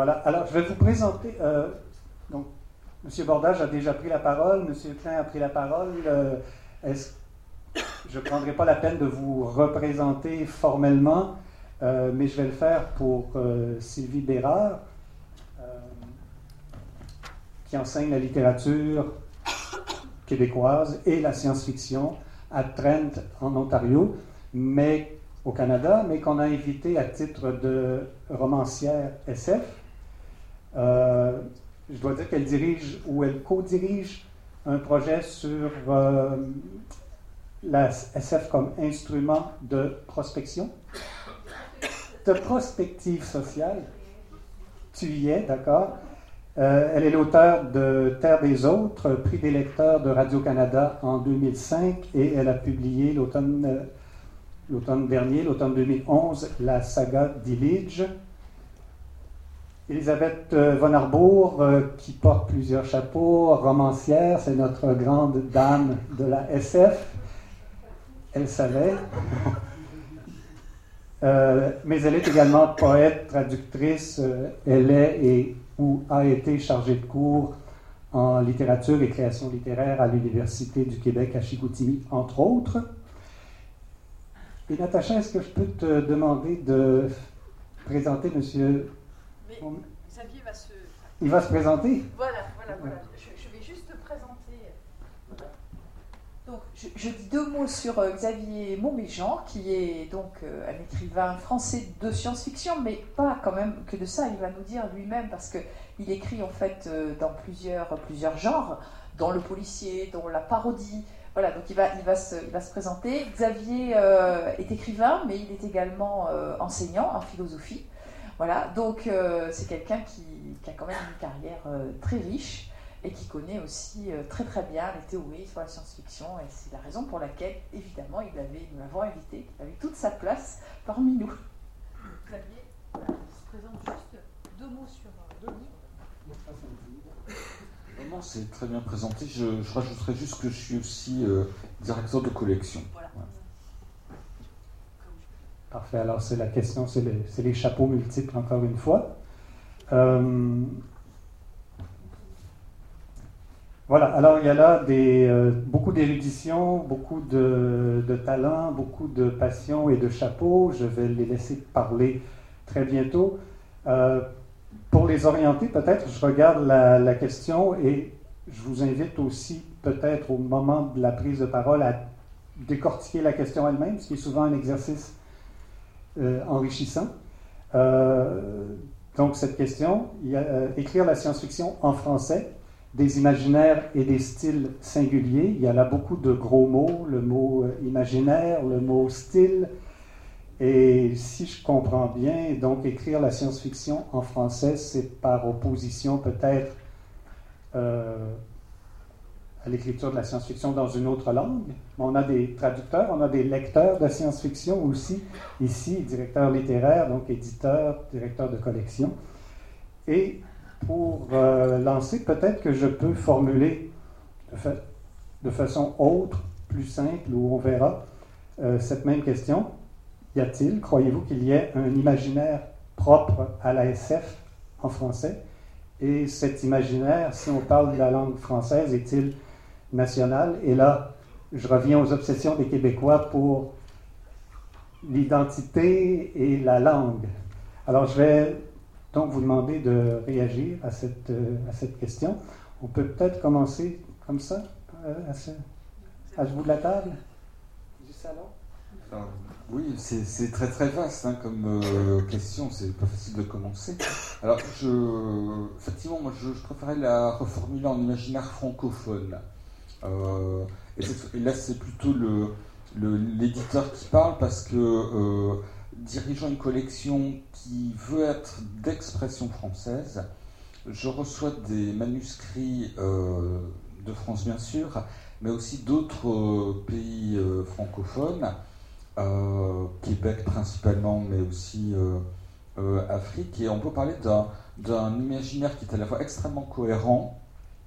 Voilà, alors je vais vous présenter. Donc, M. Bordage a déjà pris la parole, M. Klein a pris la parole. Je ne prendrai pas la peine de vous représenter formellement, mais je vais le faire pour Sylvie Bérard, qui enseigne la littérature québécoise et la science-fiction à Trent, en Ontario, mais au Canada, mais qu'on a invité à titre de romancière SF. Je dois dire qu'elle dirige ou elle co-dirige un projet sur la SF comme instrument de prospection, de prospective sociale. Tu y es, d'accord? Elle est l'auteure de Terre des Autres, prix des lecteurs de Radio-Canada en 2005, et elle a publié l'automne dernier, l'automne 2011, la saga d'Illige. Elisabeth von Arbour, qui porte plusieurs chapeaux, romancière, c'est notre grande dame de la SF. Elle savait. Mais elle est également poète, traductrice. Elle est ou a été chargée de cours en littérature et création littéraire à l'Université du Québec à Chicoutimi, entre autres. Et Natacha, est-ce que je peux te demander de présenter monsieur... Mais Xavier va se... Il va se présenter? Voilà. Je vais juste te présenter. Donc, je dis deux mots sur Xavier Mauméjean, qui est donc un écrivain français de science-fiction, mais pas quand même que de ça, il va nous dire lui-même, parce qu'il écrit en fait dans plusieurs genres, dans le policier, dans la parodie. Voilà, donc il va se présenter. Xavier est écrivain, mais il est également enseignant en philosophie. Voilà, donc c'est quelqu'un qui a quand même une carrière très riche et qui connaît aussi très très bien les théories sur la science-fiction, et c'est la raison pour laquelle, évidemment, nous l'avons invité, il avait toute sa place parmi nous. Xavier, voilà, il se présente juste deux mots sur deux livres. Non, c'est très bien présenté. Je rajouterais juste que je suis aussi directeur de collection. Voilà. Ouais. Parfait, alors c'est la question, c'est les chapeaux multiples encore une fois. Voilà, alors il y a là beaucoup d'érudition, beaucoup de talent, beaucoup de passion et de chapeaux. Je vais les laisser parler très bientôt. Pour les orienter, peut-être, je regarde la question et je vous invite aussi, peut-être au moment de la prise de parole, à décortiquer la question elle-même, ce qui est souvent un exercice enrichissant. Donc, cette question, écrire la science-fiction en français, des imaginaires et des styles singuliers. Il y a là beaucoup de gros mots, le mot imaginaire, le mot style. Et si je comprends bien, donc écrire la science-fiction en français, c'est par opposition peut-être à l'écriture de la science-fiction dans une autre langue. On a des traducteurs, on a des lecteurs de science-fiction aussi, ici, directeur littéraire, donc éditeur, directeur de collection. Et pour lancer, peut-être que je peux formuler de façon autre, plus simple, où on verra cette même question. Y a-t-il, croyez-vous qu'il y ait un imaginaire propre à la SF en français? Et cet imaginaire, si on parle de la langue française, est-il national? Et là, je reviens aux obsessions des Québécois pour l'identité et la langue. Alors, je vais donc vous demander de réagir à cette question. On peut peut-être commencer comme ça, à bout de la table du salon. Oui, c'est très très vaste comme question, c'est pas facile de commencer. Alors, effectivement, moi je préférais la reformuler en imaginaire francophone. Et là, c'est plutôt l'éditeur qui parle, parce que dirigeant une collection qui veut être d'expression française, je reçois des manuscrits de France, bien sûr, mais aussi d'autres pays francophones, Québec principalement, mais aussi Afrique, et on peut parler d'un imaginaire qui est à la fois extrêmement cohérent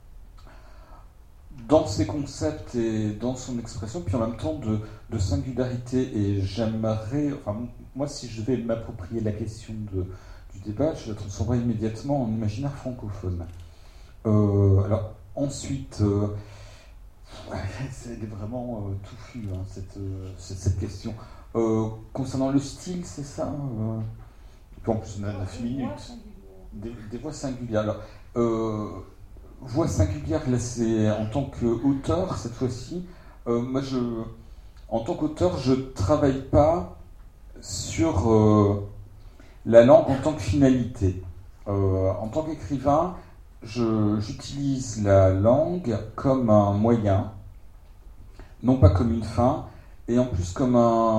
dans ses concepts et dans son expression, puis en même temps de singularité. Et j'aimerais, enfin, moi, si je vais m'approprier la question du débat, je la transformerai immédiatement en imaginaire francophone. Alors, ensuite, c'est vraiment touffu, hein, cette question. Concernant le style, c'est ça en plus, on a 9 minutes. Des voix singulières. Alors, voix singulière, là, c'est en tant qu'auteur, cette fois-ci. Moi, en tant qu'auteur, je ne travaille pas sur la langue en tant que finalité. En tant qu'écrivain, j'utilise la langue comme un moyen, non pas comme une fin, et en plus comme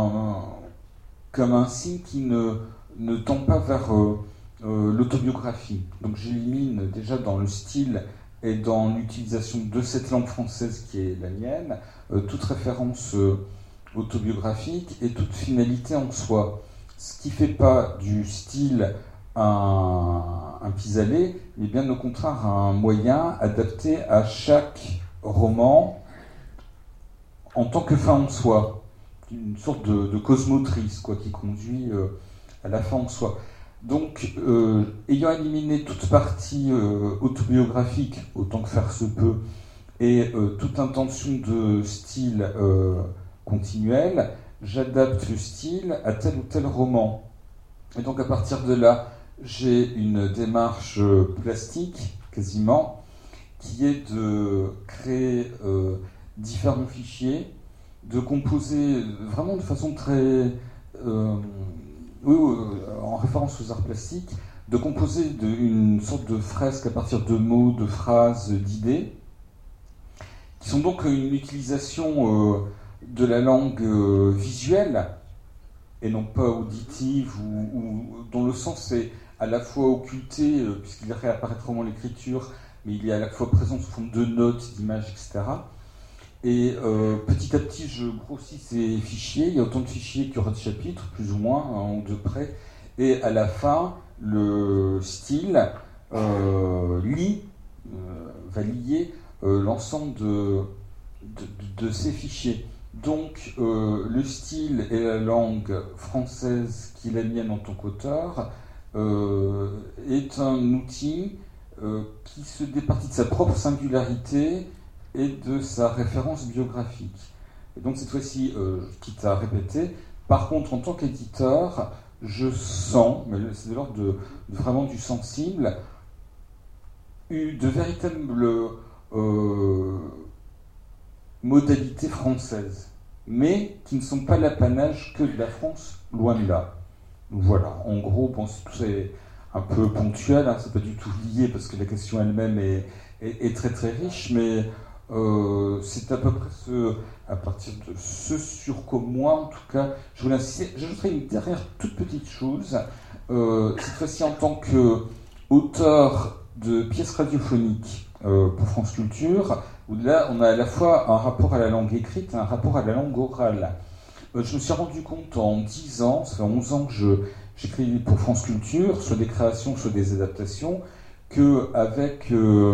un signe qui ne tend pas vers l'autobiographie. Donc j'élimine déjà dans le style et dans l'utilisation de cette langue française qui est la mienne, toute référence autobiographique et toute finalité en soi. Ce qui ne fait pas du style un pis-aller, mais bien au contraire un moyen adapté à chaque roman en tant que fin en soi, une sorte de cosmotrice qui conduit à la fin en soi. Donc, ayant éliminé toute partie autobiographique, autant que faire se peut, et toute intention de style continuel, j'adapte le style à tel ou tel roman. Et donc, à partir de là, j'ai une démarche plastique, quasiment, qui est de créer différents fichiers, de composer vraiment de façon très... en référence aux arts plastiques, de composer une sorte de fresque à partir de mots, de phrases, d'idées, qui sont donc une utilisation de la langue visuelle, et non pas auditive, ou dont le sens est à la fois occulté, puisqu'il réapparaît vraiment l'écriture, mais il est à la fois présent sous forme de notes, d'images, etc. Et petit à petit, je grossis ces fichiers. Il y a autant de fichiers qu'il y aura de chapitres, plus ou moins, un ou deux près. Et à la fin, le style va lier l'ensemble de ces fichiers. Donc, le style et la langue française qui est la mienne en tant qu'auteur est un outil qui se départit de sa propre singularité et de sa référence biographique. Et donc cette fois-ci, quitte à répéter, par contre, en tant qu'éditeur, je sens, mais c'est de l'ordre vraiment du sensible, de véritables modalités françaises, mais qui ne sont pas l'apanage que de la France, loin de là. Donc voilà, en gros, c'est un peu ponctuel, hein, c'est pas du tout lié parce que la question elle-même est très très riche, mais c'est à peu près à partir de ce sur quoi moi, en tout cas, je voulais insister. J'ajouterai une dernière toute petite chose, cette fois-ci en tant qu'auteur de pièces radiophoniques pour France Culture, où là on a à la fois un rapport à la langue écrite et un rapport à la langue orale. Je me suis rendu compte en 10 ans, ça fait 11 ans que j'écris pour France Culture, soit des créations, soit des adaptations, qu'avec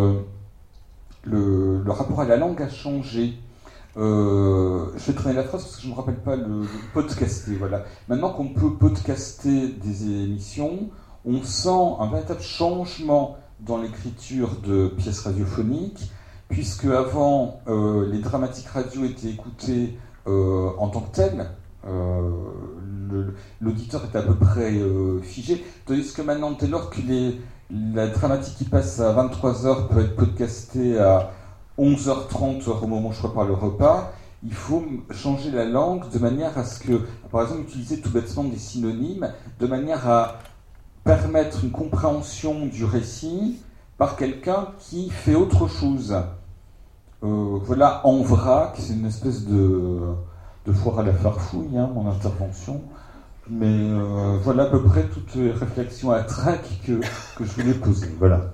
le rapport à la langue a changé. Je vais traîner la phrase parce que je ne me rappelle pas le podcaster. Voilà. Maintenant qu'on peut podcaster des émissions, on sent un véritable changement dans l'écriture de pièces radiophoniques, puisque avant les dramatiques radio étaient écoutées en tant que telles. L'auditeur était à peu près figé, tandis que maintenant, dès lors que la dramatique qui passe à 23h peut être podcastée à 11h30 au moment où je prépare le repas, il faut changer la langue de manière à ce que, par exemple, utiliser tout bêtement des synonymes, de manière à permettre une compréhension du récit par quelqu'un qui fait autre chose. Voilà, en vrac, c'est une espèce de foire à la farfouille, hein, mon intervention. Mais voilà à peu près toutes les réflexions à trac que je voulais poser. Voilà.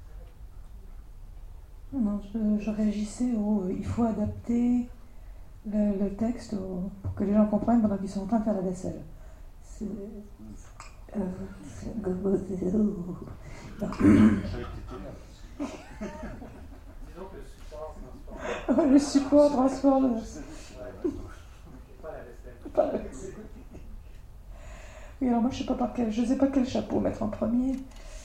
Non, je réagissais il faut adapter le texte pour que les gens comprennent pendant qu'ils sont en train de faire la vaisselle. Le support transforme. Oui, alors moi je ne sais pas quel chapeau mettre en premier.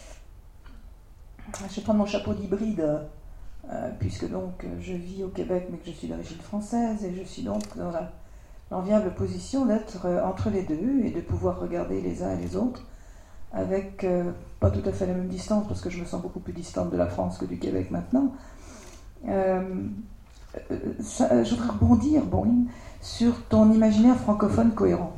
Je vais prendre mon chapeau d'hybride, puisque donc je vis au Québec mais que je suis d'origine française et je suis donc dans l'enviable position d'être entre les deux et de pouvoir regarder les uns et les autres avec pas tout à fait la même distance parce que je me sens beaucoup plus distante de la France que du Québec maintenant. Je voudrais rebondir, Bourline, sur ton imaginaire francophone cohérent.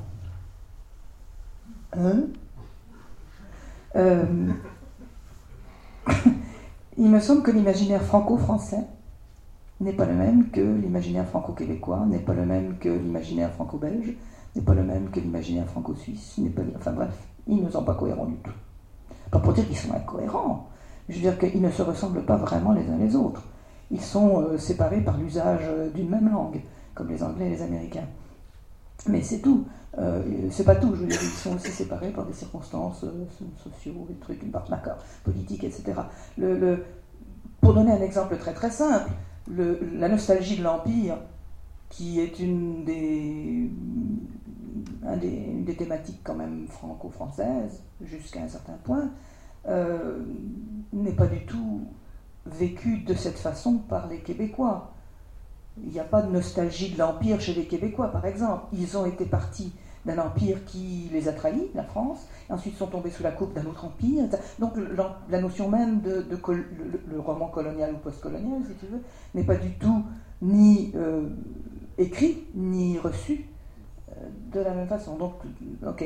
Il me semble que l'imaginaire franco-français n'est pas le même que l'imaginaire franco-québécois, n'est pas le même que l'imaginaire franco-belge, n'est pas le même que l'imaginaire franco-suisse, enfin bref, ils ne sont pas cohérents du tout. Pas pour dire qu'ils sont incohérents, je veux dire qu'ils ne se ressemblent pas vraiment les uns les autres. Ils sont séparés par l'usage d'une même langue, comme les Anglais et les Américains. Mais c'est tout. C'est pas tout, je veux dire, ils sont aussi séparés par des circonstances sociaux, des trucs, politiques, etc. Pour donner un exemple très très simple, la nostalgie de l'Empire, qui est une des thématiques quand même franco-françaises, jusqu'à un certain point, n'est pas du tout vécue de cette façon par les Québécois. Il n'y a pas de nostalgie de l'Empire chez les Québécois, par exemple. Ils ont été partis d'un empire qui les a trahis, la France, et ensuite sont tombés sous la coupe d'un autre empire. Donc la notion même le roman colonial ou post-colonial, si tu veux, n'est pas du tout ni écrit, ni reçu de la même façon. Donc, ok.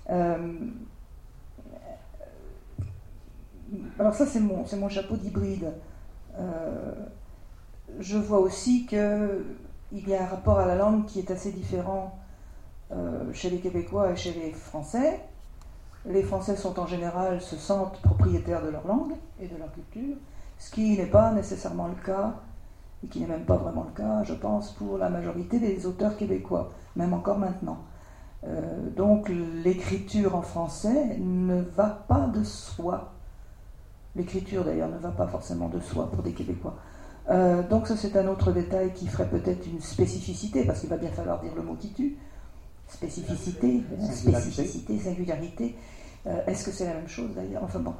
Alors ça, c'est mon chapeau d'hybride. Je vois aussi qu'il y a un rapport à la langue qui est assez différent chez les Québécois et chez les Français. Les Français sont en général, se sentent propriétaires de leur langue et de leur culture, ce qui n'est pas nécessairement le cas, et qui n'est même pas vraiment le cas, je pense, pour la majorité des auteurs québécois, même encore maintenant. Donc l'écriture en français ne va pas de soi. L'écriture d'ailleurs ne va pas forcément de soi pour des Québécois. Donc ça c'est un autre détail qui ferait peut-être une spécificité, parce qu'il va bien falloir dire le mot qui tue. Spécificité, singularité. Est-ce que c'est la même chose d'ailleurs? Enfin bon.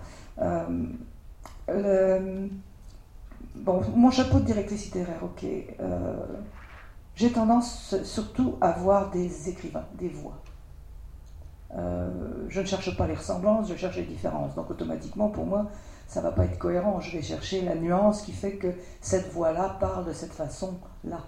Bon, mon chapeau de directrice littéraire, ok. J'ai tendance surtout à voir des écrivains, des voix. Je ne cherche pas les ressemblances, je cherche les différences. Donc automatiquement, pour moi, ça ne va pas être cohérent. Je vais chercher la nuance qui fait que cette voix-là parle de cette façon-là.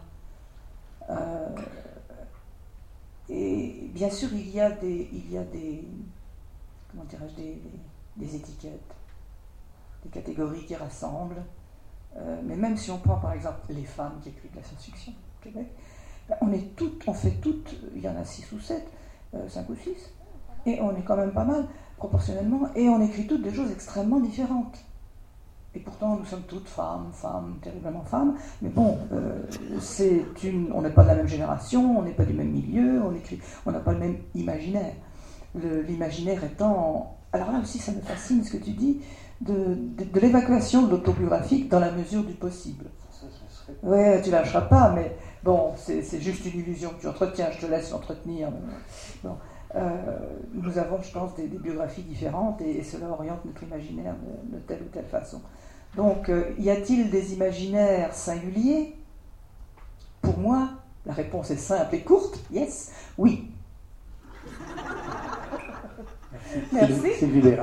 Et bien sûr, il y a des comment dirais-je, des étiquettes, des catégories qui rassemblent. Mais même si on prend par exemple les femmes qui écrivent de la science-fiction au Québec, on fait toutes, il y en a 6 ou 7, 5 ou 6, et on est quand même pas mal proportionnellement, et on écrit toutes des choses extrêmement différentes. Et pourtant, nous sommes toutes femmes, terriblement femmes, mais bon, on n'est pas de la même génération, on n'est pas du même milieu, on n'a pas le même imaginaire. L'imaginaire étant... Alors là aussi, ça me fascine ce que tu dis, de l'évacuation de l'autobiographique dans la mesure du possible. Ouais, tu lâcheras pas, mais bon, c'est juste une illusion que tu entretiens, je te laisse l'entretenir. Bon. Nous avons, je pense, des biographies différentes et cela oriente notre imaginaire de telle ou telle façon. Donc, y a-t-il des imaginaires singuliers? Pour moi, la réponse est simple et courte, yes, oui. Merci. Sylvie Béra.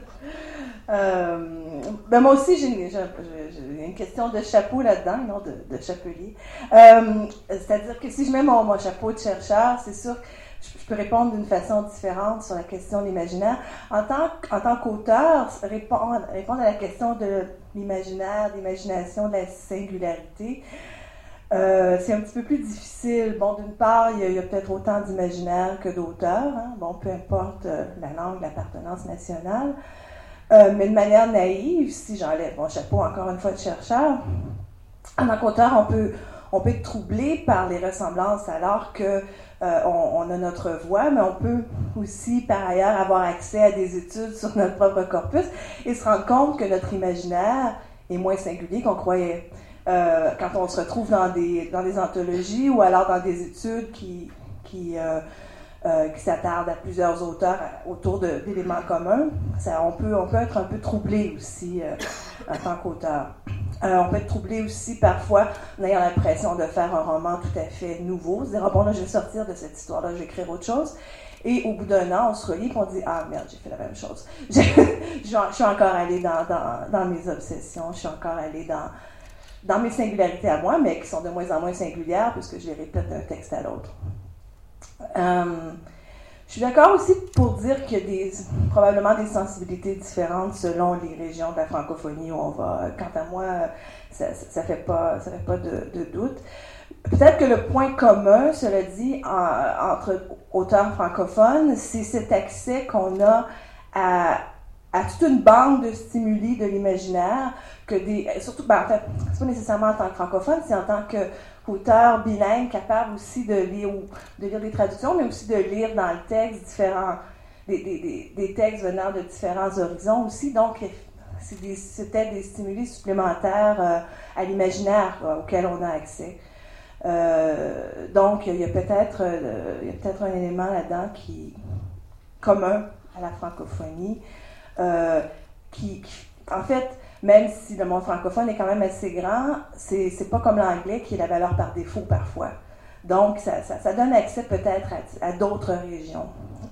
Moi aussi, j'ai une question de chapeau là-dedans, non de chapelier. C'est-à-dire que si je mets mon chapeau de chercheur, c'est sûr que je peux répondre d'une façon différente sur la question de l'imaginaire. En tant qu'auteur, répondre à la question de l'imaginaire, de l'imagination, de la singularité, c'est un petit peu plus difficile. Bon, d'une part, il y a peut-être autant d'imaginaires que d'auteurs, hein. Bon, peu importe la langue, l'appartenance nationale. Mais de manière naïve, si j'enlève mon chapeau encore une fois de chercheur, en tant qu'auteur, on peut être troublé par les ressemblances alors que on a notre voix, mais on peut aussi par ailleurs avoir accès à des études sur notre propre corpus et se rendre compte que notre imaginaire est moins singulier qu'on croyait. Quand on se retrouve dans des anthologies ou alors dans des études qui qui s'attarde à plusieurs auteurs autour d'éléments communs. On peut être un peu troublé aussi en tant qu'auteur. On peut être troublé aussi parfois en ayant l'impression de faire un roman tout à fait nouveau, se dire, bon là je vais sortir de cette histoire-là, je vais écrire autre chose. Et au bout d'un an, on se relit et on dit, ah merde, j'ai fait la même chose. Je suis encore allée dans mes obsessions, je suis encore allée dans mes singularités à moi, mais qui sont de moins en moins singulières puisque je les répète d'un texte à l'autre. Je suis d'accord aussi pour dire qu'il y a probablement des sensibilités différentes selon les régions de la francophonie où on va. Quant à moi, ça fait pas de doute. Peut-être que le point commun, cela dit, entre auteurs francophones, c'est cet accès qu'on a à toute une bande de stimuli de l'imaginaire, surtout, en fait, c'est pas nécessairement en tant que francophone, c'est en tant qu'auteur bilingue capable aussi de lire des traductions, mais aussi de lire dans le texte des textes venant de différents horizons aussi. Donc, c'était des stimuli supplémentaires à l'imaginaire auxquels on a accès. Donc, il y a peut-être un élément là-dedans commun à la francophonie, qui, en fait, même si le monde francophone est quand même assez grand, c'est pas comme l'anglais qui est la valeur par défaut parfois. Donc, ça donne accès peut-être à d'autres régions.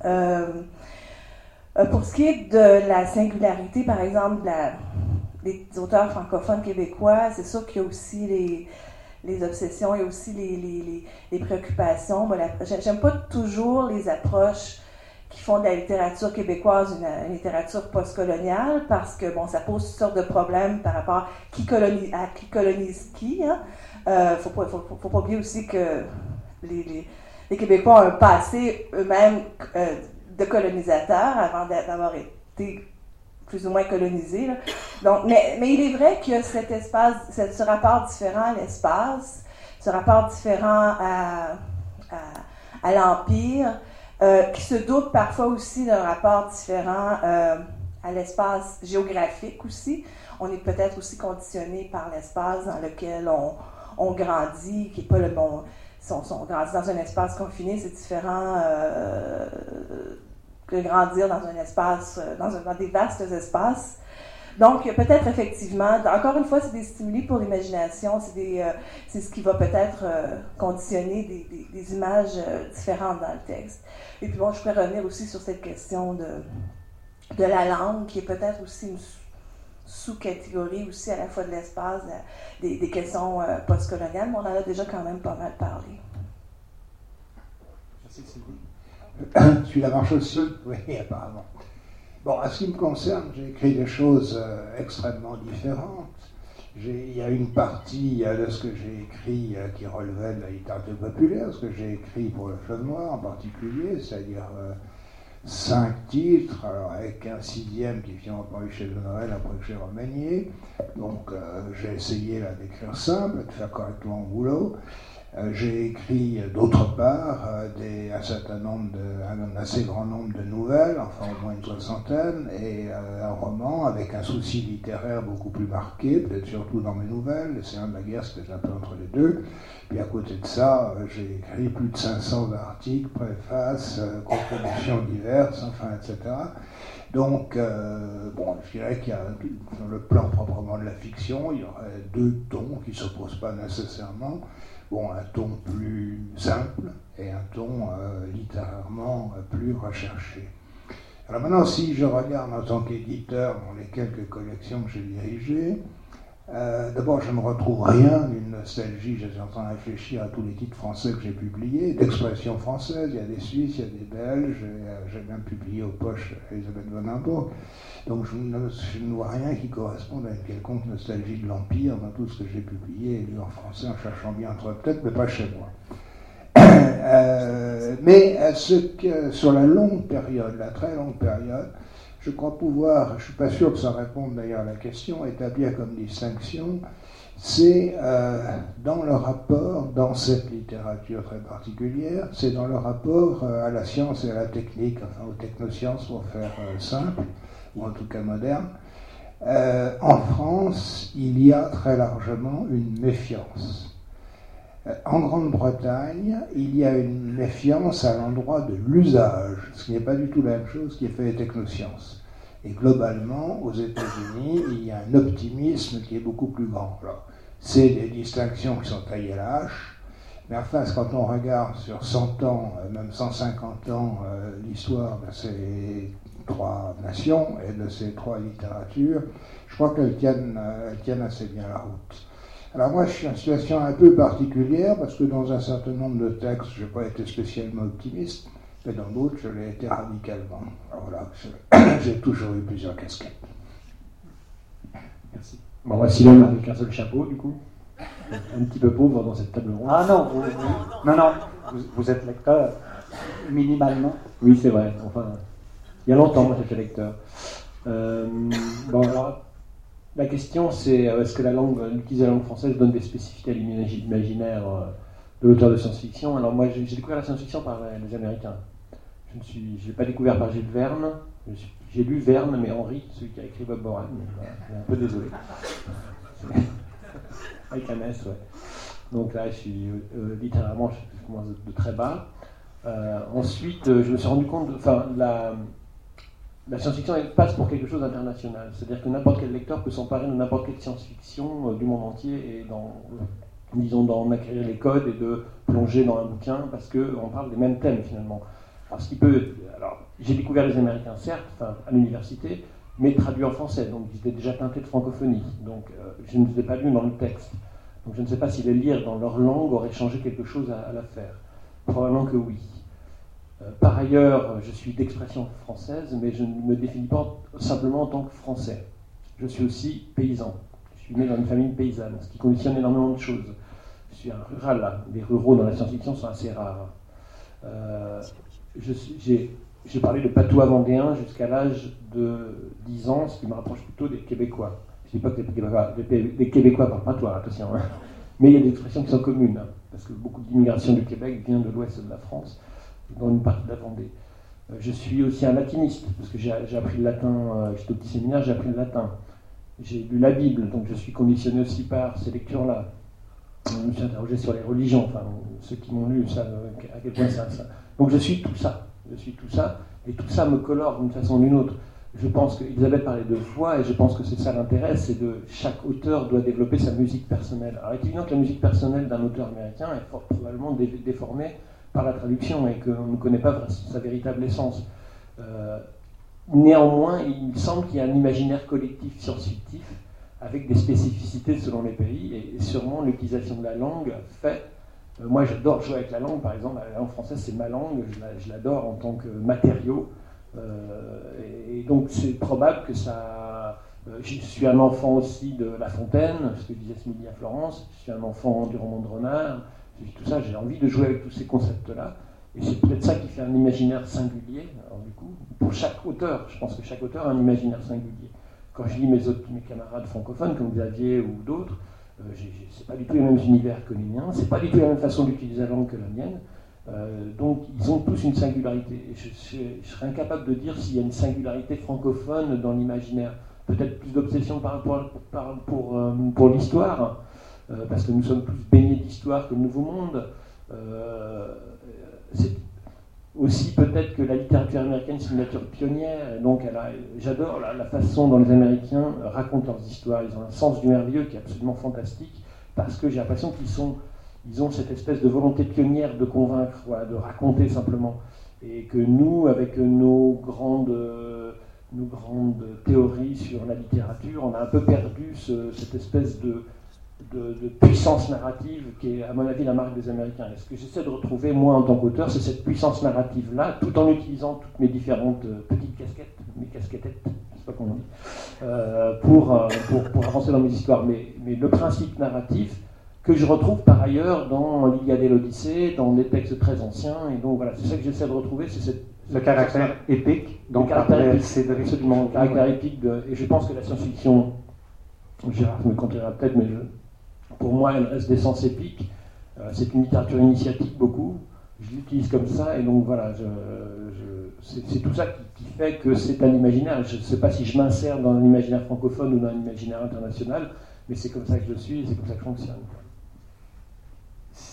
Pour ce qui est de la singularité, par exemple, des auteurs francophones québécois, c'est sûr qu'il y a aussi les obsessions, il y a aussi les préoccupations. Bon, j'aime pas toujours les approches qui font de la littérature québécoise une littérature postcoloniale parce que, bon, ça pose toutes sortes de problèmes par rapport à qui colonise qui. Hein. Faut pas oublier aussi que les Québécois ont un passé eux-mêmes de colonisateurs avant d'avoir été plus ou moins colonisés. Là. Donc, mais il est vrai qu'il y a cet espace, ce rapport différent à l'espace, ce rapport différent à l'Empire, qui se doute parfois aussi d'un rapport différent à l'espace géographique aussi. On est peut-être aussi conditionné par l'espace dans lequel on grandit, qui n'est pas le bon. Si on grandit dans un espace confiné, c'est différent que grandir dans un espace, dans des vastes espaces. Donc, peut-être effectivement, encore une fois, c'est des stimuli pour l'imagination, c'est ce qui va peut-être conditionner des images différentes dans le texte. Et puis bon, je pourrais revenir aussi sur cette question de la langue, qui est peut-être aussi une sous-catégorie aussi à la fois de l'espace, des questions postcoloniales, mais on en a déjà quand même pas mal parlé. Merci Sylvie. Je suis la marche aussi. Oui, apparemment. Bon, à ce qui me concerne, j'ai écrit des choses extrêmement différentes. Il y a une partie de ce que j'ai écrit qui relevait de la littérature populaire, ce que j'ai écrit pour le Fleuve Noir en particulier, c'est-à-dire 5 titres, alors avec un 6e qui finalement paru chez Le Noël après que j'ai remanié. Donc j'ai essayé là d'écrire simple, de faire correctement mon boulot. J'ai écrit d'autre part un assez grand nombre de nouvelles, enfin au moins une 60aine, et un roman avec un souci littéraire beaucoup plus marqué, peut-être surtout dans mes nouvelles. Les Seigneurs de la guerre, c'était un peu entre les deux. Puis à côté de ça, j'ai écrit plus de 500 articles, préfaces, contributions diverses, enfin, etc. Donc, bon, je dirais qu'il y a, sur le plan proprement de la fiction, il y aurait 2 tons qui ne s'opposent pas nécessairement. Bon, un ton plus simple et un ton littérairement plus recherché. Alors maintenant, si je regarde en tant qu'éditeur dans les quelques collections que j'ai dirigées, d'abord, je ne retrouve rien d'une nostalgie. J'étais en train de réfléchir à tous les titres français que j'ai publiés, d'expression française. Il y a des Suisses, il y a des Belges, j'ai même publié aux poches Elisabeth von Hamburg. Donc je ne vois rien qui corresponde à une quelconque nostalgie de l'Empire dans tout ce que j'ai publié et lu en français en cherchant bien entre têtes, mais pas chez moi. Mais sur la longue période, la très longue période, je crois pouvoir, je ne suis pas sûr que ça réponde d'ailleurs à la question, établir comme distinction, c'est dans le rapport, dans cette littérature très particulière, c'est dans le rapport à la science et à la technique, enfin aux technosciences pour faire simple, ou en tout cas moderne. En France, il y a très largement une méfiance. En Grande-Bretagne, il y a une méfiance à l'endroit de l'usage, ce qui n'est pas du tout la même chose qui est fait les technosciences. Et globalement, aux États-Unis, il y a un optimisme qui est beaucoup plus grand. Alors, c'est des distinctions qui sont taillées à la hache, mais enfin, quand on regarde sur 100 ans, même 150 ans, l'histoire de ces trois nations et de ces trois littératures, je crois qu'elles tiennent assez bien la route. Alors moi, je suis en situation un peu particulière, parce que dans un certain nombre de textes, je n'ai pas été spécialement optimiste, mais dans d'autres, je l'ai été radicalement. Alors voilà, j'ai toujours eu plusieurs casquettes. Merci. Bon, voici l'homme avec un seul chapeau, du coup. Un petit peu pauvre dans cette table ronde. Ah non, vous êtes lecteur, minimalement. Oui, c'est vrai. Enfin, il y a longtemps, moi, j'étais lecteur. Bon, alors, la question, c'est est-ce que l'utiliser la langue française donne des spécificités à l'imaginaire de l'auteur de science-fiction? Alors moi, j'ai découvert la science-fiction par les Américains. Je ne l'ai pas découvert par Jules Verne. J'ai lu Verne, mais Henri, celui qui a écrit Bob Moran. Voilà, je suis un peu désolé. Avec un S, ouais. Donc là, je suis littéralement, je commence de très bas. Ensuite, je me suis rendu compte, la science-fiction, elle passe pour quelque chose d'international. C'est-à-dire que n'importe quel lecteur peut s'emparer de n'importe quelle science-fiction du monde entier et d'en acquérir les codes et de plonger dans un bouquin parce qu'on parle des mêmes thèmes finalement. Alors, j'ai découvert les Américains, certes, à l'université, mais traduit en français, donc j'étais déjà teinté de francophonie. Donc je ne les ai pas lus dans le texte. Donc je ne sais pas si les lire dans leur langue aurait changé quelque chose à l'affaire. Probablement que oui. Par ailleurs, je suis d'expression française, mais je ne me définis pas simplement en tant que français. Je suis aussi paysan. Je suis né dans une famille paysanne, ce qui conditionne énormément de choses. Je suis un rural, là. Les ruraux dans la science-fiction sont assez rares. J'ai parlé de patois vendéen jusqu'à l'âge de 10 ans, ce qui me rapproche plutôt des Québécois. Je ne dis pas que les Québécois parlent patois, attention. Hein. Mais il y a des expressions qui sont communes, hein, parce que beaucoup d'immigration du Québec vient de l'ouest de la France, dans une partie de la Vendée. Je suis aussi un latiniste, parce que j'ai appris le latin, j'étais au petit séminaire, j'ai appris le latin. J'ai lu la Bible, donc je suis conditionné aussi par ces lectures-là. Je me suis interrogé sur les religions, enfin, ceux qui m'ont lu savent à quel point ça. Donc je suis tout ça. Et tout ça me colore d'une façon ou d'une autre. Je pense qu'Elisabeth parlait de voix, et je pense que c'est ça l'intérêt, c'est de chaque auteur doit développer sa musique personnelle. Alors il est évident que la musique personnelle d'un auteur américain est fort probablement déformée par la traduction, et qu'on ne connaît pas sa véritable essence. Néanmoins, il me semble qu'il y a un imaginaire collectif science-fictif, avec des spécificités selon les pays, et sûrement l'utilisation de la langue fait... moi, j'adore jouer avec la langue, par exemple. La langue française, c'est ma langue, je l'adore en tant que matériau. Et donc, c'est probable que ça... je suis un enfant aussi de La Fontaine, ce que disait Smilly à Florence. Je suis un enfant du roman de Renard. Tout ça, j'ai envie de jouer avec tous ces concepts-là. Et c'est peut-être ça qui fait un imaginaire singulier. Alors, du coup, pour chaque auteur, je pense que chaque auteur a un imaginaire singulier. Quand je lis mes camarades francophones, comme Xavier ou d'autres, c'est pas du tout les mêmes univers que les miens, c'est pas du tout la même façon d'utiliser la langue que la mienne. Donc ils ont tous une singularité. Et je serais incapable de dire s'il y a une singularité francophone dans l'imaginaire. Peut-être plus d'obsession pour l'histoire, parce que nous sommes plus baignés d'histoire que le Nouveau Monde. C'est aussi peut-être que la littérature américaine, c'est une nature pionnière. Donc j'adore la façon dont les Américains racontent leurs histoires. Ils ont un sens du merveilleux qui est absolument fantastique, parce que j'ai l'impression qu'ils ont cette espèce de volonté pionnière de convaincre, voilà, de raconter simplement. Et que nous, avec nos grandes théories sur la littérature, on a un peu perdu cette espèce de puissance narrative qui est, à mon avis, la marque des Américains. Et ce que j'essaie de retrouver, moi, en tant qu'auteur, c'est cette puissance narrative-là, tout en utilisant toutes mes différentes petites casquettes, mes casquettettes, je ne sais pas comment on dit, pour avancer dans mes histoires. Mais le principe narratif, que je retrouve par ailleurs dans l'Iliade et l'Odyssée, dans des textes très anciens, et donc voilà, c'est ça que j'essaie de retrouver, c'est le caractère épique, donc le caractère épique, absolument, le caractère épique, et je pense que la science-fiction, Gérard me contredira peut-être, mais pour moi, elle reste d'essence épique. C'est une littérature initiatique, beaucoup. Je l'utilise comme ça, et donc voilà, c'est tout ça qui fait que c'est un imaginaire. Je ne sais pas si je m'insère dans un imaginaire francophone ou dans un imaginaire international, mais c'est comme ça que je suis, et c'est comme ça que je fonctionne.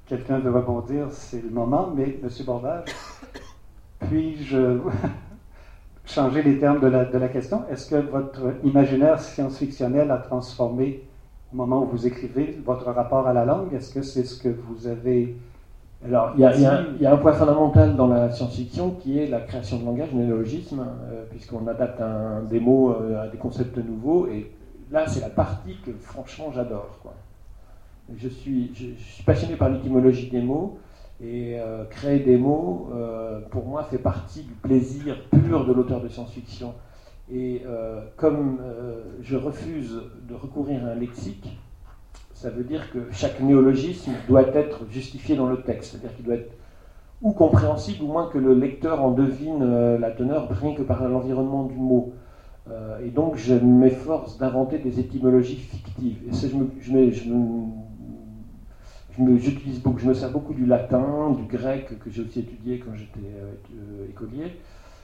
quelqu'un veut rebondir, c'est le moment, mais M. Bordage, puis-je changer les termes de la question? Est-ce que votre imaginaire science-fictionnel a transformé, au moment où vous écrivez, votre rapport à la langue? Est-ce que c'est ce que vous avez... Alors, il y a un point fondamental dans la science-fiction qui est la création de langage, le néologisme, puisqu'on adapte des mots à des concepts nouveaux, et là, c'est la partie que, franchement, j'adore, quoi. Je suis passionné par l'étymologie des mots, et créer des mots, pour moi, fait partie du plaisir pur de l'auteur de science-fiction. Et comme je refuse de recourir à un lexique, ça veut dire que chaque néologisme doit être justifié dans le texte, c'est-à-dire qu'il doit être ou compréhensible, ou moins que le lecteur en devine la teneur, rien que par l'environnement du mot. Et donc, je m'efforce d'inventer des étymologies fictives. Et ça, je me sers beaucoup du latin, du grec, que j'ai aussi étudié quand j'étais écolier.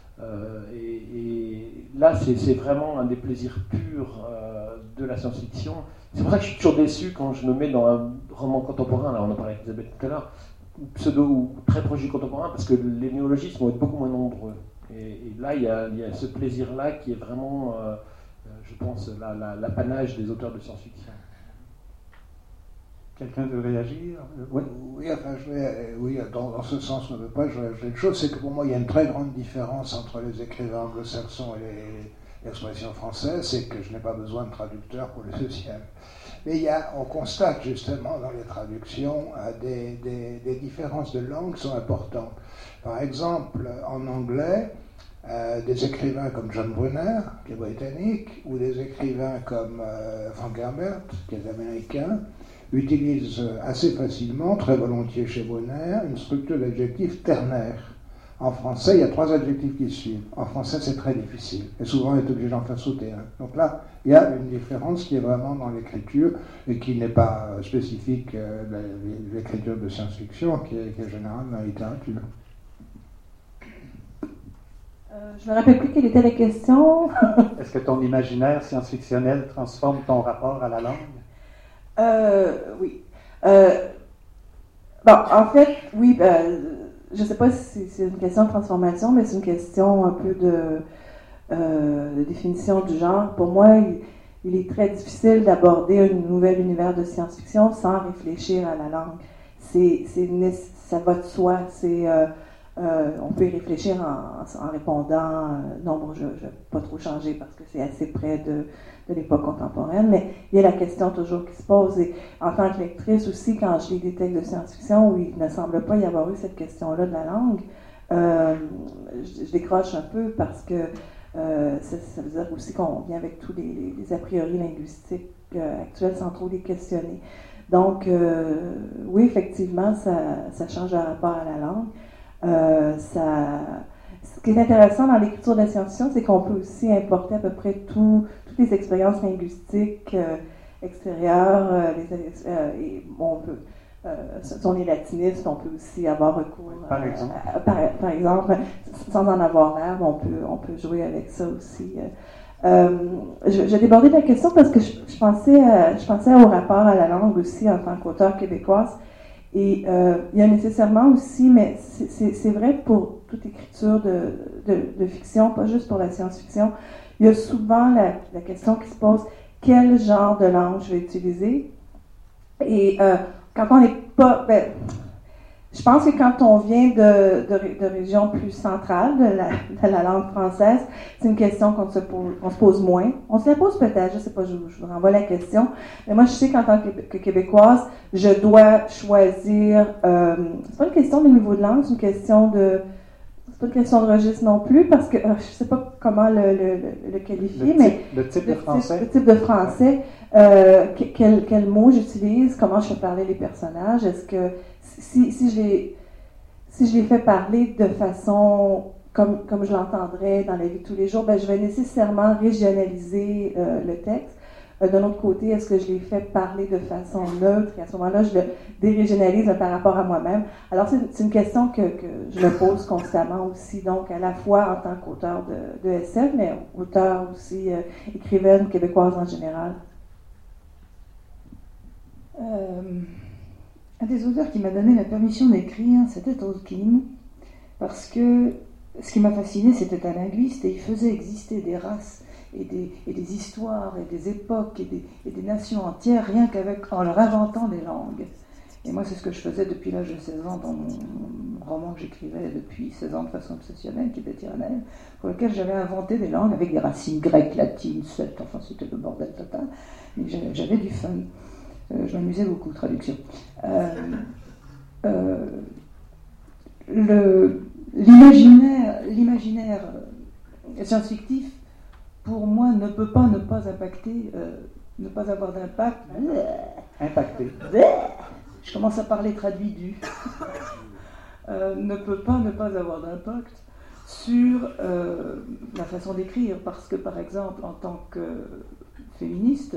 Et là, c'est vraiment un des plaisirs purs de la science-fiction. C'est pour ça que je suis toujours déçu quand je me mets dans un roman contemporain, là on en parlait avec Elisabeth tout à l'heure, ou pseudo ou très proche du contemporain, parce que les néologismes vont être beaucoup moins nombreux. Et là, il y a ce plaisir-là qui est vraiment, je pense, l'apanage des auteurs de science-fiction. Quelqu'un veut réagir? Oui, enfin, dans ce sens, je ne veux pas, je vais ajouter une chose, c'est que pour moi, il y a une très grande différence entre les écrivains anglo-saxons et l'expression française, c'est que je n'ai pas besoin de traducteur pour le deuxième. Mais on constate justement dans les traductions des différences de langue sont importantes. Par exemple, en anglais, des écrivains comme John Brunner, qui est britannique, ou des écrivains comme Frank Herbert, qui est américain, utilisent assez facilement, très volontiers chez Brunner, une structure d'adjectifs ternaire. En français, il y a 3 adjectifs qui suivent. En français, c'est très difficile. Et souvent, on est obligé d'en faire sauter un. Donc là, il y a une différence qui est vraiment dans l'écriture et qui n'est pas spécifique de l'écriture de science-fiction, qui est générale dans la littérature. Je ne me rappelle plus quelle était la question. Est-ce que ton imaginaire science-fictionnel transforme ton rapport à la langue? Oui. Bon, en fait, oui, je ne sais pas si c'est une question de transformation, mais c'est une question un peu de définition du genre. Pour moi, il est très difficile d'aborder un nouvel univers de science-fiction sans réfléchir à la langue. Ça va de soi. On peut y réfléchir en répondant non, bon, je ne vais pas trop changer parce que c'est assez près de l'époque contemporaine, mais il y a la question toujours qui se pose. Et en tant que lectrice aussi, quand je lis des textes de science-fiction où il ne semble pas y avoir eu cette question-là de la langue, je décroche un peu parce que ça veut dire aussi qu'on vient avec tous les a priori linguistiques actuels sans trop les questionner. Donc, oui, effectivement, ça change le rapport à la langue. Ce qui est intéressant dans l'écriture de la science-fiction, c'est qu'on peut aussi importer à peu près toutes les expériences linguistiques extérieures. Si on est latiniste, on peut aussi avoir recours. Par exemple, par exemple, sans en avoir l'air, on peut jouer avec ça aussi. J'ai débordé de la question parce que je pensais au rapport à la langue aussi en tant qu'auteure québécoise. Et il y a nécessairement aussi, mais c'est vrai pour toute écriture de fiction, pas juste pour la science-fiction, il y a souvent la question qui se pose, quel genre de langue je vais utiliser? Et quand on n'est pas... je pense que quand on vient de régions plus centrales de la langue française, c'est une question qu'on se pose moins. On se la pose peut-être, je ne sais pas, je vous renvoie la question. Mais moi, je sais qu'en tant que Québécoise, je dois choisir... c'est pas une question de niveau de langue, c'est une question de... C'est pas une question de registre non plus, parce que je ne sais pas comment le qualifier, mais... Le type de français. Le type de français. Quel mot j'utilise, comment je fais parler les personnages, est-ce que... Si je les fais parler de façon comme je l'entendrais dans la vie de tous les jours, je vais nécessairement régionaliser le texte. D'un autre côté, est-ce que je les fais parler de façon neutre? Et à ce moment-là, je le dérégionalise par rapport à moi-même. Alors, c'est une question que je me pose constamment aussi, donc à la fois en tant qu'auteur de SF, mais auteur aussi, écrivaine québécoise en général. Un des auteurs qui m'a donné la permission d'écrire, c'était Tolkien, parce que ce qui m'a fasciné, c'était un linguiste, et il faisait exister des races et des histoires et des époques et des nations entières, rien qu'en leur inventant des langues. Et moi, c'est ce que je faisais depuis l'âge de 16 ans dans mon roman que j'écrivais depuis 16 ans de façon obsessionnelle, qui était Tyrannel, pour lequel j'avais inventé des langues avec des racines grecques, latines, celtes, enfin c'était le bordel total, mais j'avais du fun. Je m'amusais beaucoup, traduction. L'imaginaire science-fictif, pour moi, ne peut pas ne pas impacter, ne pas avoir d'impact. Impacté. Je commence à parler traduit du. Ne peut pas ne pas avoir d'impact sur la façon d'écrire, parce que, par exemple, en tant que féministe,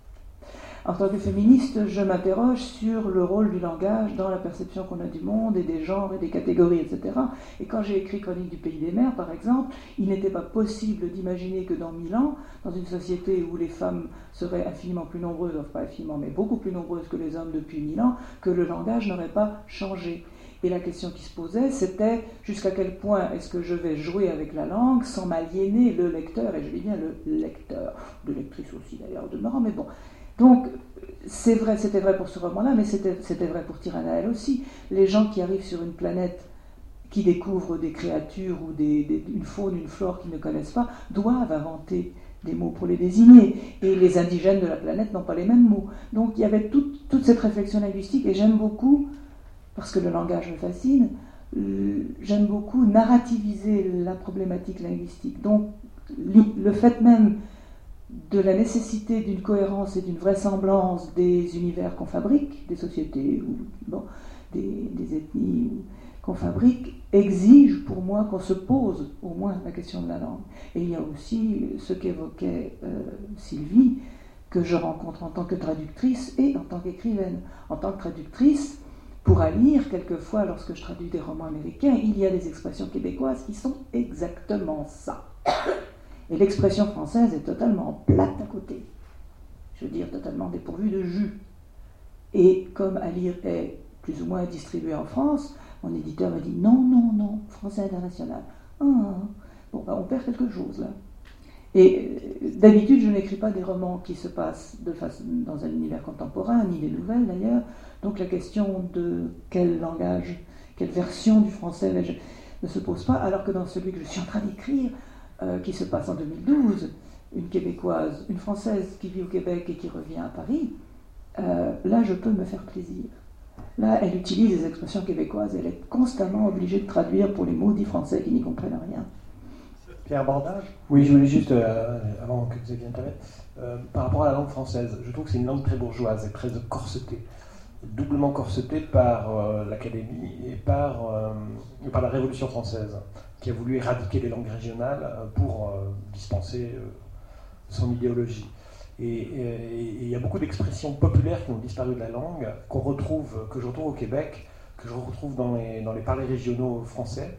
je m'interroge sur le rôle du langage dans la perception qu'on a du monde et des genres et des catégories, etc. Et quand j'ai écrit Chronique du pays des mers, par exemple, il n'était pas possible d'imaginer que dans 1000 ans, dans une société où les femmes seraient infiniment plus nombreuses, enfin pas infiniment, mais beaucoup plus nombreuses que les hommes depuis 1000 ans, que le langage n'aurait pas changé. Et la question qui se posait, c'était jusqu'à quel point est-ce que je vais jouer avec la langue sans m'aliéner le lecteur, et je dis bien le lecteur, de lectrice aussi d'ailleurs, de demeurant, mais bon. Donc, c'est vrai, c'était vrai pour ce roman-là, mais c'était vrai pour Tyrannel aussi. Les gens qui arrivent sur une planète, qui découvrent des créatures ou une faune, une flore qu'ils ne connaissent pas, doivent inventer des mots pour les désigner. Et les indigènes de la planète n'ont pas les mêmes mots. Donc, il y avait toute cette réflexion linguistique, et j'aime beaucoup, parce que le langage me fascine, j'aime beaucoup narrativiser la problématique linguistique. Donc, le fait même de la nécessité d'une cohérence et d'une vraisemblance des univers qu'on fabrique, des sociétés ou des ethnies qu'on fabrique, exige pour moi qu'on se pose au moins la question de la langue. Et il y a aussi ce qu'évoquait Sylvie, que je rencontre en tant que traductrice et en tant qu'écrivaine. En tant que traductrice, pour à lire, quelquefois, lorsque je traduis des romans américains, il y a des expressions québécoises qui sont exactement ça. Et l'expression française est totalement plate à côté. Je veux dire, totalement dépourvue de jus. Et comme à lire est plus ou moins distribué en France, mon éditeur me dit non, français international. Bon, on perd quelque chose là. Et d'habitude, je n'écris pas des romans qui se passent dans un univers contemporain, ni des nouvelles d'ailleurs. Donc la question de quel langage, quelle version du français ne se pose pas, alors que dans celui que je suis en train d'écrire, qui se passe en 2012, une Québécoise, une Française qui vit au Québec et qui revient à Paris, là je peux me faire plaisir. Là, elle utilise des expressions québécoises, elle est constamment obligée de traduire pour les maudits Français qui n'y comprennent rien. Pierre Bordage ? Oui, je voulais juste, avant que Xavier intervienne, par rapport à la langue française, je trouve que c'est une langue très bourgeoise et très corsetée, doublement corsetée par l'Académie et par la Révolution française, qui a voulu éradiquer les langues régionales pour dispenser son idéologie. Et il y a beaucoup d'expressions populaires qui ont disparu de la langue, que je retrouve au Québec, que je retrouve dans les parlers régionaux français,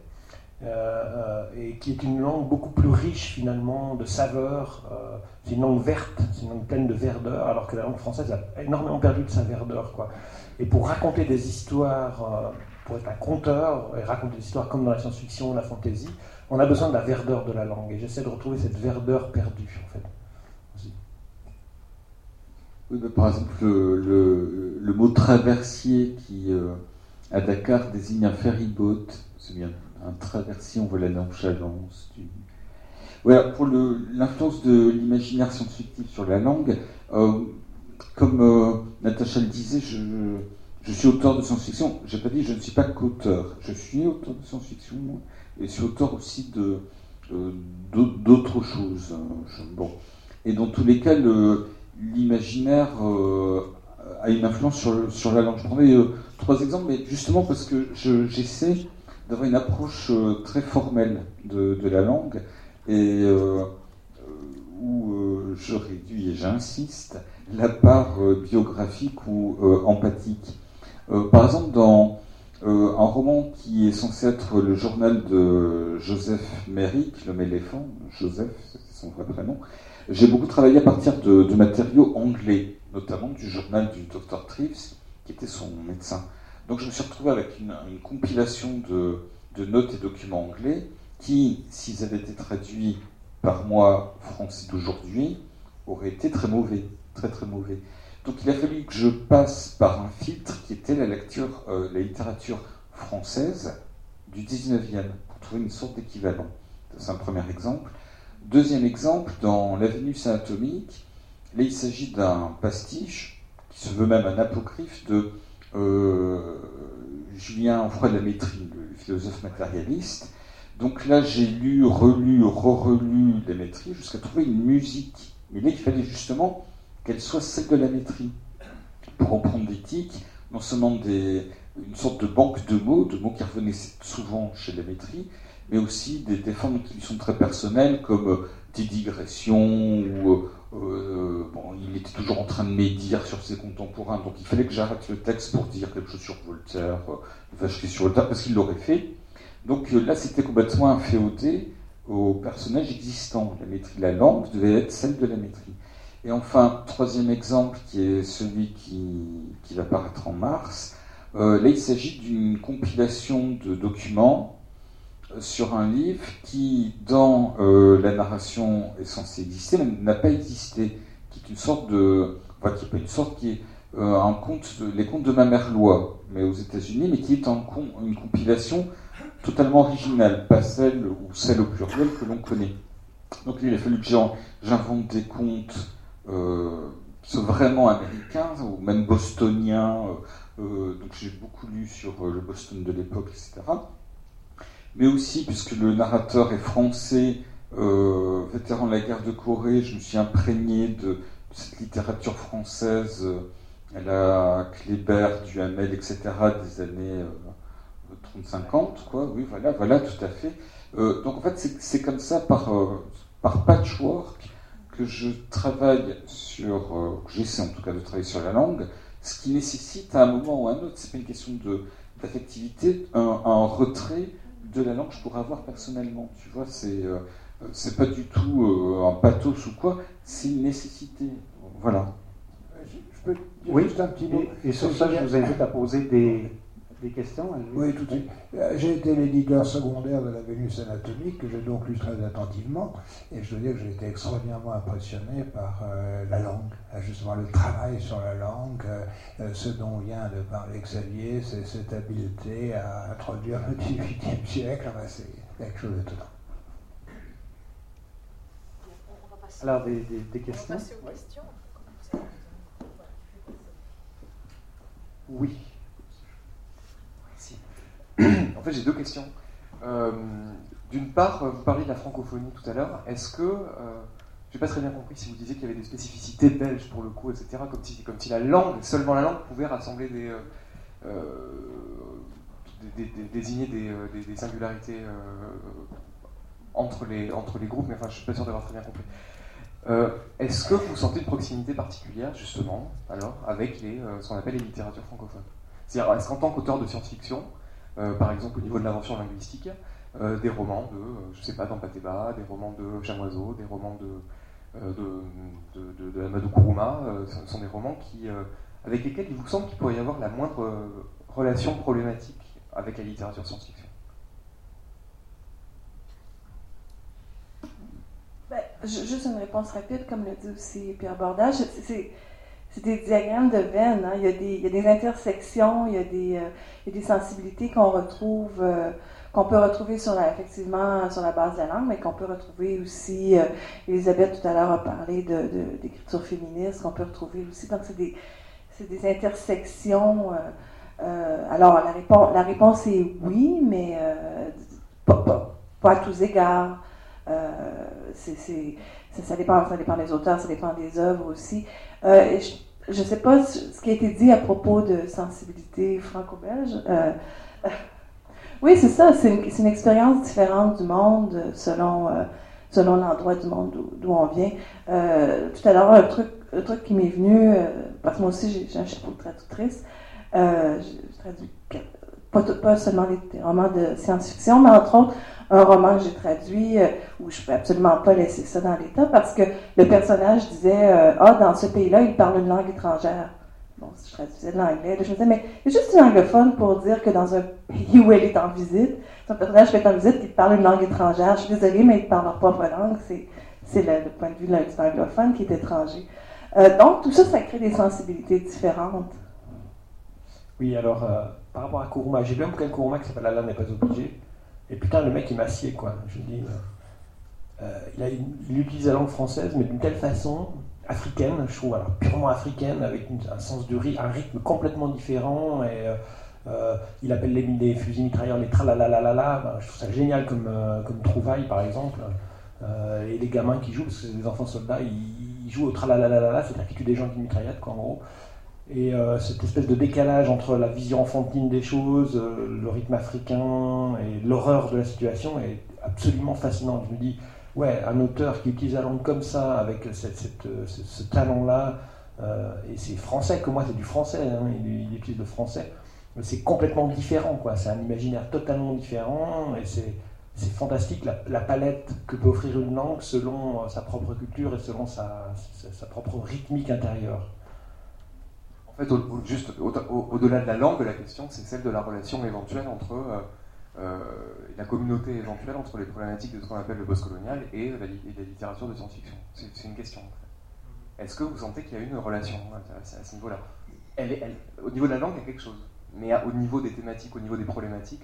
et qui est une langue beaucoup plus riche finalement de saveurs. C'est une langue verte, c'est une langue pleine de verdeur, alors que la langue française a énormément perdu de sa verdeur, quoi. Et pour raconter des histoires, pour être un conteur et raconter des histoires comme dans la science-fiction, la fantasy, on a besoin de la verdeur de la langue. Et j'essaie de retrouver cette verdeur perdue, en fait. Aussi. Oui, mais par exemple, le mot traversier qui, à Dakar, désigne un ferryboat, c'est bien un traversier, on voit la nonchalance. Voilà, pour l'influence de l'imaginaire science-fictif sur la langue, comme Natacha le disait, je suis auteur de science-fiction. J'ai pas dit je ne suis pas qu'auteur. Je suis auteur de science-fiction et je suis auteur aussi d'autres choses. Bon. Et dans tous les cas, l'imaginaire a une influence sur la langue. Je prendrai 3 exemples, mais justement parce que j'essaie d'avoir une approche très formelle de la langue et où je réduis et j'insiste la part biographique ou empathique. Par exemple, dans un roman qui est censé être le journal de Joseph Merrick, l'homme éléphant, Joseph, c'est son vrai prénom, j'ai beaucoup travaillé à partir de matériaux anglais, notamment du journal du Dr. Treves, qui était son médecin. Donc je me suis retrouvé avec une compilation de notes et documents anglais qui, s'ils avaient été traduits par moi, français d'aujourd'hui, auraient été très mauvais, très très mauvais. Donc il a fallu que je passe par un filtre qui était la littérature française du 19e, pour trouver une sorte d'équivalent. C'est un premier exemple. Deuxième exemple, dans La Vénus anatomique, là il s'agit d'un pastiche, qui se veut même un apocryphe de Julien Onfroy-Lamétrie, le philosophe matérialiste. Donc là j'ai lu, relu, re-relu Lamétrie jusqu'à trouver une musique. Mais là il fallait justement qu'elle soit celle de Lamétrie. Pour reprendre des tics, non seulement une sorte de banque de mots qui revenaient souvent chez Lamétrie, mais aussi des formes qui lui sont très personnelles, comme des digressions, ou il était toujours en train de médire sur ses contemporains, donc il fallait que j'arrête le texte pour dire quelque chose sur Voltaire, vacherie sur Voltaire, parce qu'il l'aurait fait. Donc là, c'était complètement inféodé au personnage existant. La langue devait être celle de Lamétrie. Et enfin, troisième exemple, qui est celui qui va paraître en mars, là, il s'agit d'une compilation de documents sur un livre qui, dans la narration, est censé exister, mais n'a pas existé, qui est une sorte de... Enfin, qui n'est pas une sorte, qui est les contes de ma mère Loi, mais aux États-Unis, mais qui est une compilation totalement originale, pas celle ou celle au pluriel que l'on connaît. Donc il a fallu que j'invente des contes qui sont vraiment américains, ou même bostoniens, donc j'ai beaucoup lu sur le Boston de l'époque, etc. Mais aussi, puisque le narrateur est français, vétéran de la guerre de Corée, je me suis imprégné de cette littérature française à la Kléber, Duhamel, etc., des années 30-50, quoi, oui, voilà, tout à fait. Donc en fait, c'est comme ça, par patchwork, que je travaille que j'essaie en tout cas de travailler sur la langue, ce qui nécessite à un moment ou à un autre, c'est pas une question d'affectivité, un retrait de la langue que je pourrais avoir personnellement. Tu vois, c'est pas du tout un pathos ou quoi, c'est une nécessité. Voilà. Je peux dire juste un petit mot. Et sur ça, je vous invite à poser des questions. Oui, tout de suite. J'ai été l'éditeur secondaire de la Vénus anatomique, que j'ai donc lu très attentivement, et je dois dire que j'ai été extraordinairement impressionné par la langue, justement le travail sur la langue, ce dont vient de parler Xavier, c'est cette habileté à introduire le XVIIIe siècle, c'est quelque chose d'étonnant. Alors, des questions? On va passer aux questions. Oui. En fait, j'ai deux questions. D'une part, vous parliez de la francophonie tout à l'heure. Est-ce que, je n'ai pas très bien compris si vous disiez qu'il y avait des spécificités belges pour le coup, etc., comme si la langue, seulement la langue, pouvait rassembler désigner des singularités entre les groupes, mais enfin, je ne suis pas sûr d'avoir très bien compris. Est-ce que vous sentez une proximité particulière, justement, alors, avec ce qu'on appelle les littératures francophones? C'est-à-dire, est-ce qu'en tant qu'auteur de science-fiction, par exemple au niveau de l'invention linguistique, des romans de, je sais pas, d'Ampateba, des romans de Chamoiseau, des romans de Amadou Kourouma, ce sont des romans avec lesquels il vous semble qu'il pourrait y avoir la moindre relation problématique avec la littérature science-fiction? Juste une réponse rapide, comme l'a dit aussi Pierre Bordage. C'est des diagrammes de Venn. Hein. Il y a des intersections, il y a des sensibilités qu'on peut retrouver effectivement sur la base de la langue, mais qu'on peut retrouver aussi. Elisabeth tout à l'heure a parlé d'écriture féministe, qu'on peut retrouver aussi. Donc c'est des intersections. Alors la réponse est oui, mais pas à tous égards. Ça dépend des auteurs, ça dépend des œuvres aussi. Je ne sais pas ce qui a été dit à propos de sensibilité franco-belge. Oui, c'est ça, c'est une expérience différente du monde selon l'endroit du monde d'où on vient. Tout à l'heure, un truc qui m'est venu, parce que moi aussi j'ai un chapeau de traductrice, je traduis pas seulement des romans de science-fiction, mais entre autres un roman que j'ai traduit où je ne peux absolument pas laisser ça dans l'état parce que le personnage disait dans ce pays-là, il parle une langue étrangère. bon, je traduisais de l'anglais, je me disais, mais il y a juste une anglophone pour dire que dans un pays où elle est en visite, c'est un personnage qui est en visite, qui parle une langue étrangère, je suis désolée, mais il parle leur propre langue, c'est le point de vue d'un anglophone qui est étranger. Donc, tout ça, ça crée des sensibilités différentes. Oui, alors, par rapport à Kuruma, j'ai lu un bouquin de Kuruma qui s'appelle Allah n'est pas obligé. Et putain, le mec, il m'assied, quoi. Je me dis, il utilise la langue française, mais d'une telle façon, africaine, je trouve, alors purement africaine, avec un sens du rythme, un rythme complètement différent. Et il appelle les fusils mitrailleurs les tralalalala. Ben, je trouve ça génial comme trouvaille, par exemple. Et les gamins qui jouent, parce que c'est des enfants soldats, ils jouent au tralalalala, c'est-à-dire qu'ils tuent des gens avec une mitraillette, quoi, en gros. Et cette espèce de décalage entre la vision enfantine des choses, le rythme africain et l'horreur de la situation est absolument fascinant. Je me dis, ouais, un auteur qui utilise la langue comme ça, avec ce talent-là, et c'est français, comme moi c'est du français, hein, il utilise le français, mais c'est complètement différent, quoi. C'est un imaginaire totalement différent, et c'est fantastique la palette que peut offrir une langue selon sa propre culture et selon sa propre rythmique intérieure. En fait, juste au-delà de la langue, la question, c'est celle de la relation éventuelle entre la communauté éventuelle, entre les problématiques de ce qu'on appelle le post-colonial et la littérature de science-fiction. C'est une question. En fait. Est-ce que vous sentez qu'il y a une relation à ce niveau-là? Au niveau de la langue, il y a quelque chose. Mais au niveau des thématiques, au niveau des problématiques,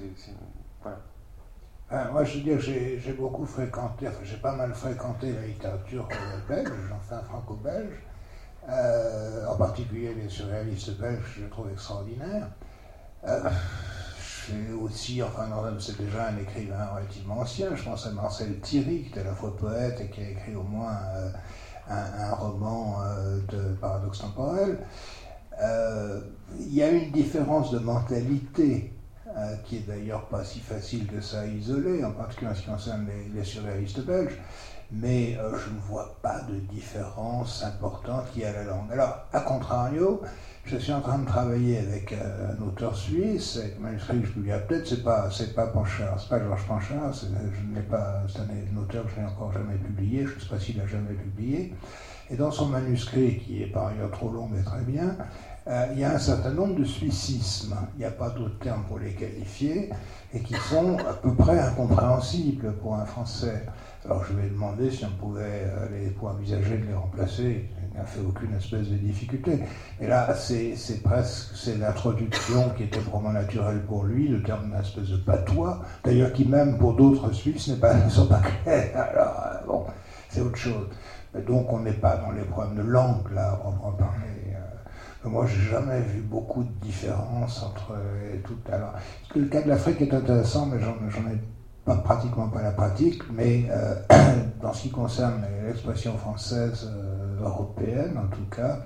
voilà. Moi, je veux dire, j'ai beaucoup fréquenté, enfin, j'ai pas mal fréquenté la littérature belge, enfin franco-belge. En particulier les surréalistes belges, je les trouve extraordinaires. Je suis aussi, c'est déjà un écrivain relativement ancien, je pense à Marcel Thierry, qui est à la fois poète et qui a écrit au moins un roman de paradoxe temporel. Il y a une différence de mentalité qui est d'ailleurs pas si facile que ça à isoler, en particulier en ce qui concerne les surréalistes belges. Mais je ne vois pas de différence importante liée à la langue. Alors, à contrario, je suis en train de travailler avec un auteur suisse, avec un manuscrit que je publie peut-être, c'est pas Panchard, c'est pas Georges Panchard, c'est un auteur que je n'ai encore jamais publié, je ne sais pas s'il a jamais publié. Et dans son manuscrit, qui est par ailleurs trop long mais très bien, il y a un certain nombre de suicismes, il n'y a pas d'autres termes pour les qualifier, et qui sont à peu près incompréhensibles pour un Français. Alors je vais demander si on pouvait envisager de les remplacer, il n'a fait aucune espèce de difficulté. Et là, c'est l'introduction qui était vraiment naturelle pour lui, le terme d'une espèce de patois, d'ailleurs qui même pour d'autres Suisses ne sont pas clairs. Alors bon, c'est autre chose. Mais donc on n'est pas dans les problèmes de langue là, à proprement parler. Moi, j'ai jamais vu beaucoup de différence entre tout. Alors, le cas de l'Afrique est intéressant, mais j'en ai pratiquement pas la pratique. Mais dans ce qui concerne l'expression française européenne, en tout cas,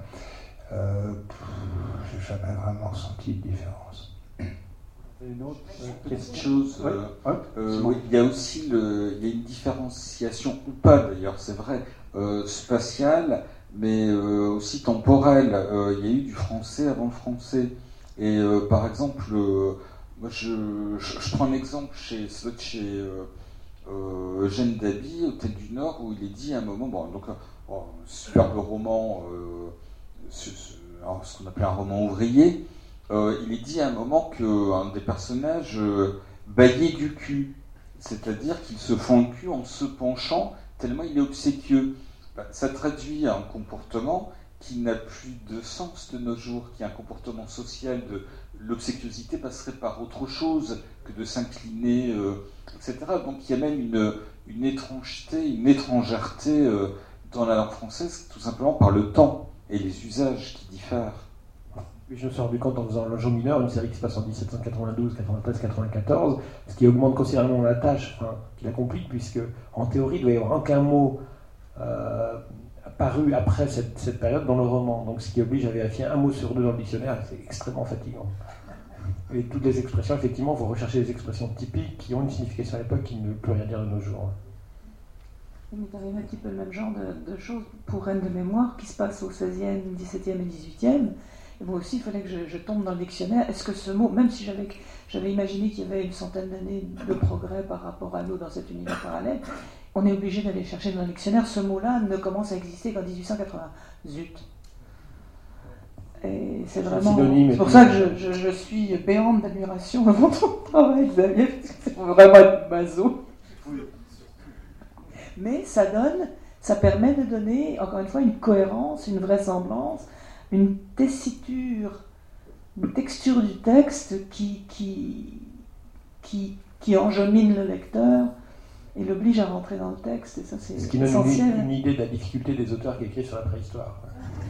j'ai jamais vraiment ressenti de différence. Une autre quelque chose. Oui, il y a aussi il y a une différenciation ou pas d'ailleurs, c'est vrai, spatiale. Mais aussi temporel. Il y a eu du français avant le français. Et par exemple, moi je prends un exemple chez Eugène Daby, Hôtel du Nord, où il est dit à un moment, superbe roman, ce qu'on appelait un roman ouvrier, il est dit à un moment qu'un des personnages bâillait du cul, c'est-à-dire qu'il se fend le cul en se penchant tellement il est obséquieux. Ça traduit un comportement qui n'a plus de sens de nos jours, qui est un comportement social de l'obséquiosité passerait par autre chose que de s'incliner, etc. Donc il y a même une étrangeté, une étrangèreté dans la langue française, tout simplement par le temps et les usages qui diffèrent. Je me suis rendu compte en faisant L'Ange mineur, une série qui se passe en 1792, 93, 94, ce qui augmente considérablement la tâche qu'il accomplit, puisque en théorie, il ne doit y avoir aucun mot apparu après cette période dans le roman, donc ce qui oblige à vérifier un mot sur deux dans le dictionnaire, et c'est extrêmement fatigant. Et toutes les expressions, effectivement, vous recherchez des expressions typiques qui ont une signification à l'époque qui ne veut plus rien dire de nos jours. Il m'est arrivé un petit peu le même genre de choses pour Reine de mémoire qui se passe au 16e, 17e et 18e. Et moi aussi, il fallait que je tombe dans le dictionnaire. Est-ce que ce mot, même si j'avais imaginé qu'il y avait une centaine d'années de progrès par rapport à nous dans cet univers parallèle, on est obligé d'aller chercher dans le dictionnaire. Ce mot-là ne commence à exister qu'en 1880. Zut. Et c'est vraiment. Synonyme, c'est pour ça que je suis béante d'admiration devant ton travail, Xavier, parce que c'est vraiment être maso. Mais ça permet de donner, encore une fois, une cohérence, une vraisemblance, une tessiture, une texture du texte qui enjamine le lecteur et l'oblige à rentrer dans le texte. Et ça, c'est ce qui donne essentiel. une idée de la difficulté des auteurs qui écrivent sur la préhistoire.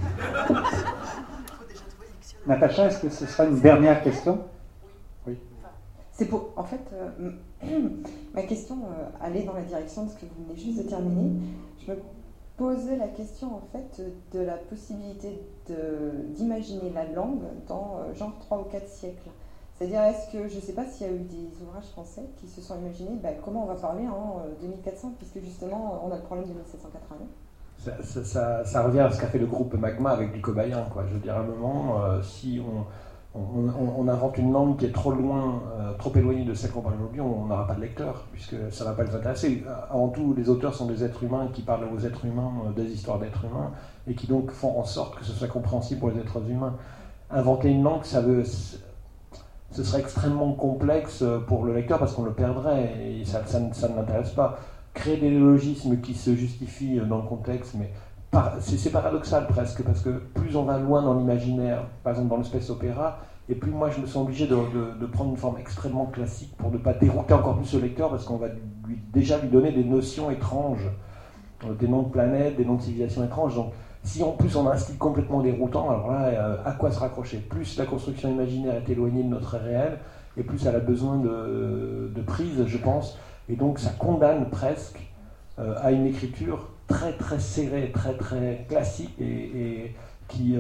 Natacha, est-ce que ce sera une dernière question? Oui. C'est pour, en fait, ma question allait dans la direction de ce que vous venez juste de terminer. Je me posais la question, en fait, de la possibilité d'imaginer la langue dans genre 3 ou 4 siècles. C'est-à-dire, est-ce que, je ne sais pas s'il y a eu des ouvrages français qui se sont imaginés comment on va parler en 2400, puisque justement, on a le problème de 1789. Ça revient à ce qu'a fait le groupe Magma avec du cobayen, quoi. Je veux dire, à un moment, si on invente une langue qui est trop loin, trop éloignée de celle qu'on parle aujourd'hui, on n'aura pas de lecteur, puisque ça ne va pas les intéresser. Avant tout, les auteurs sont des êtres humains qui parlent aux êtres humains des histoires d'êtres humains, et qui donc font en sorte que ce soit compréhensible pour les êtres humains. Inventer une langue, ce serait extrêmement complexe pour le lecteur, parce qu'on le perdrait, et ça ne l'intéresse pas. Créer des néologismes qui se justifient dans le contexte, mais c'est paradoxal presque, parce que plus on va loin dans l'imaginaire, par exemple dans le space opéra, et plus moi je me sens obligé de prendre une forme extrêmement classique pour ne pas dérouter encore plus le lecteur, parce qu'on va déjà lui donner des notions étranges, des noms de planètes, des noms de civilisations étranges. Donc si en plus on a un style complètement déroutant, alors là, à quoi se raccrocher? Plus la construction imaginaire est éloignée de notre réel, et plus elle a besoin de prise, je pense. Et donc ça condamne presque à une écriture très très serrée, très très classique, et qui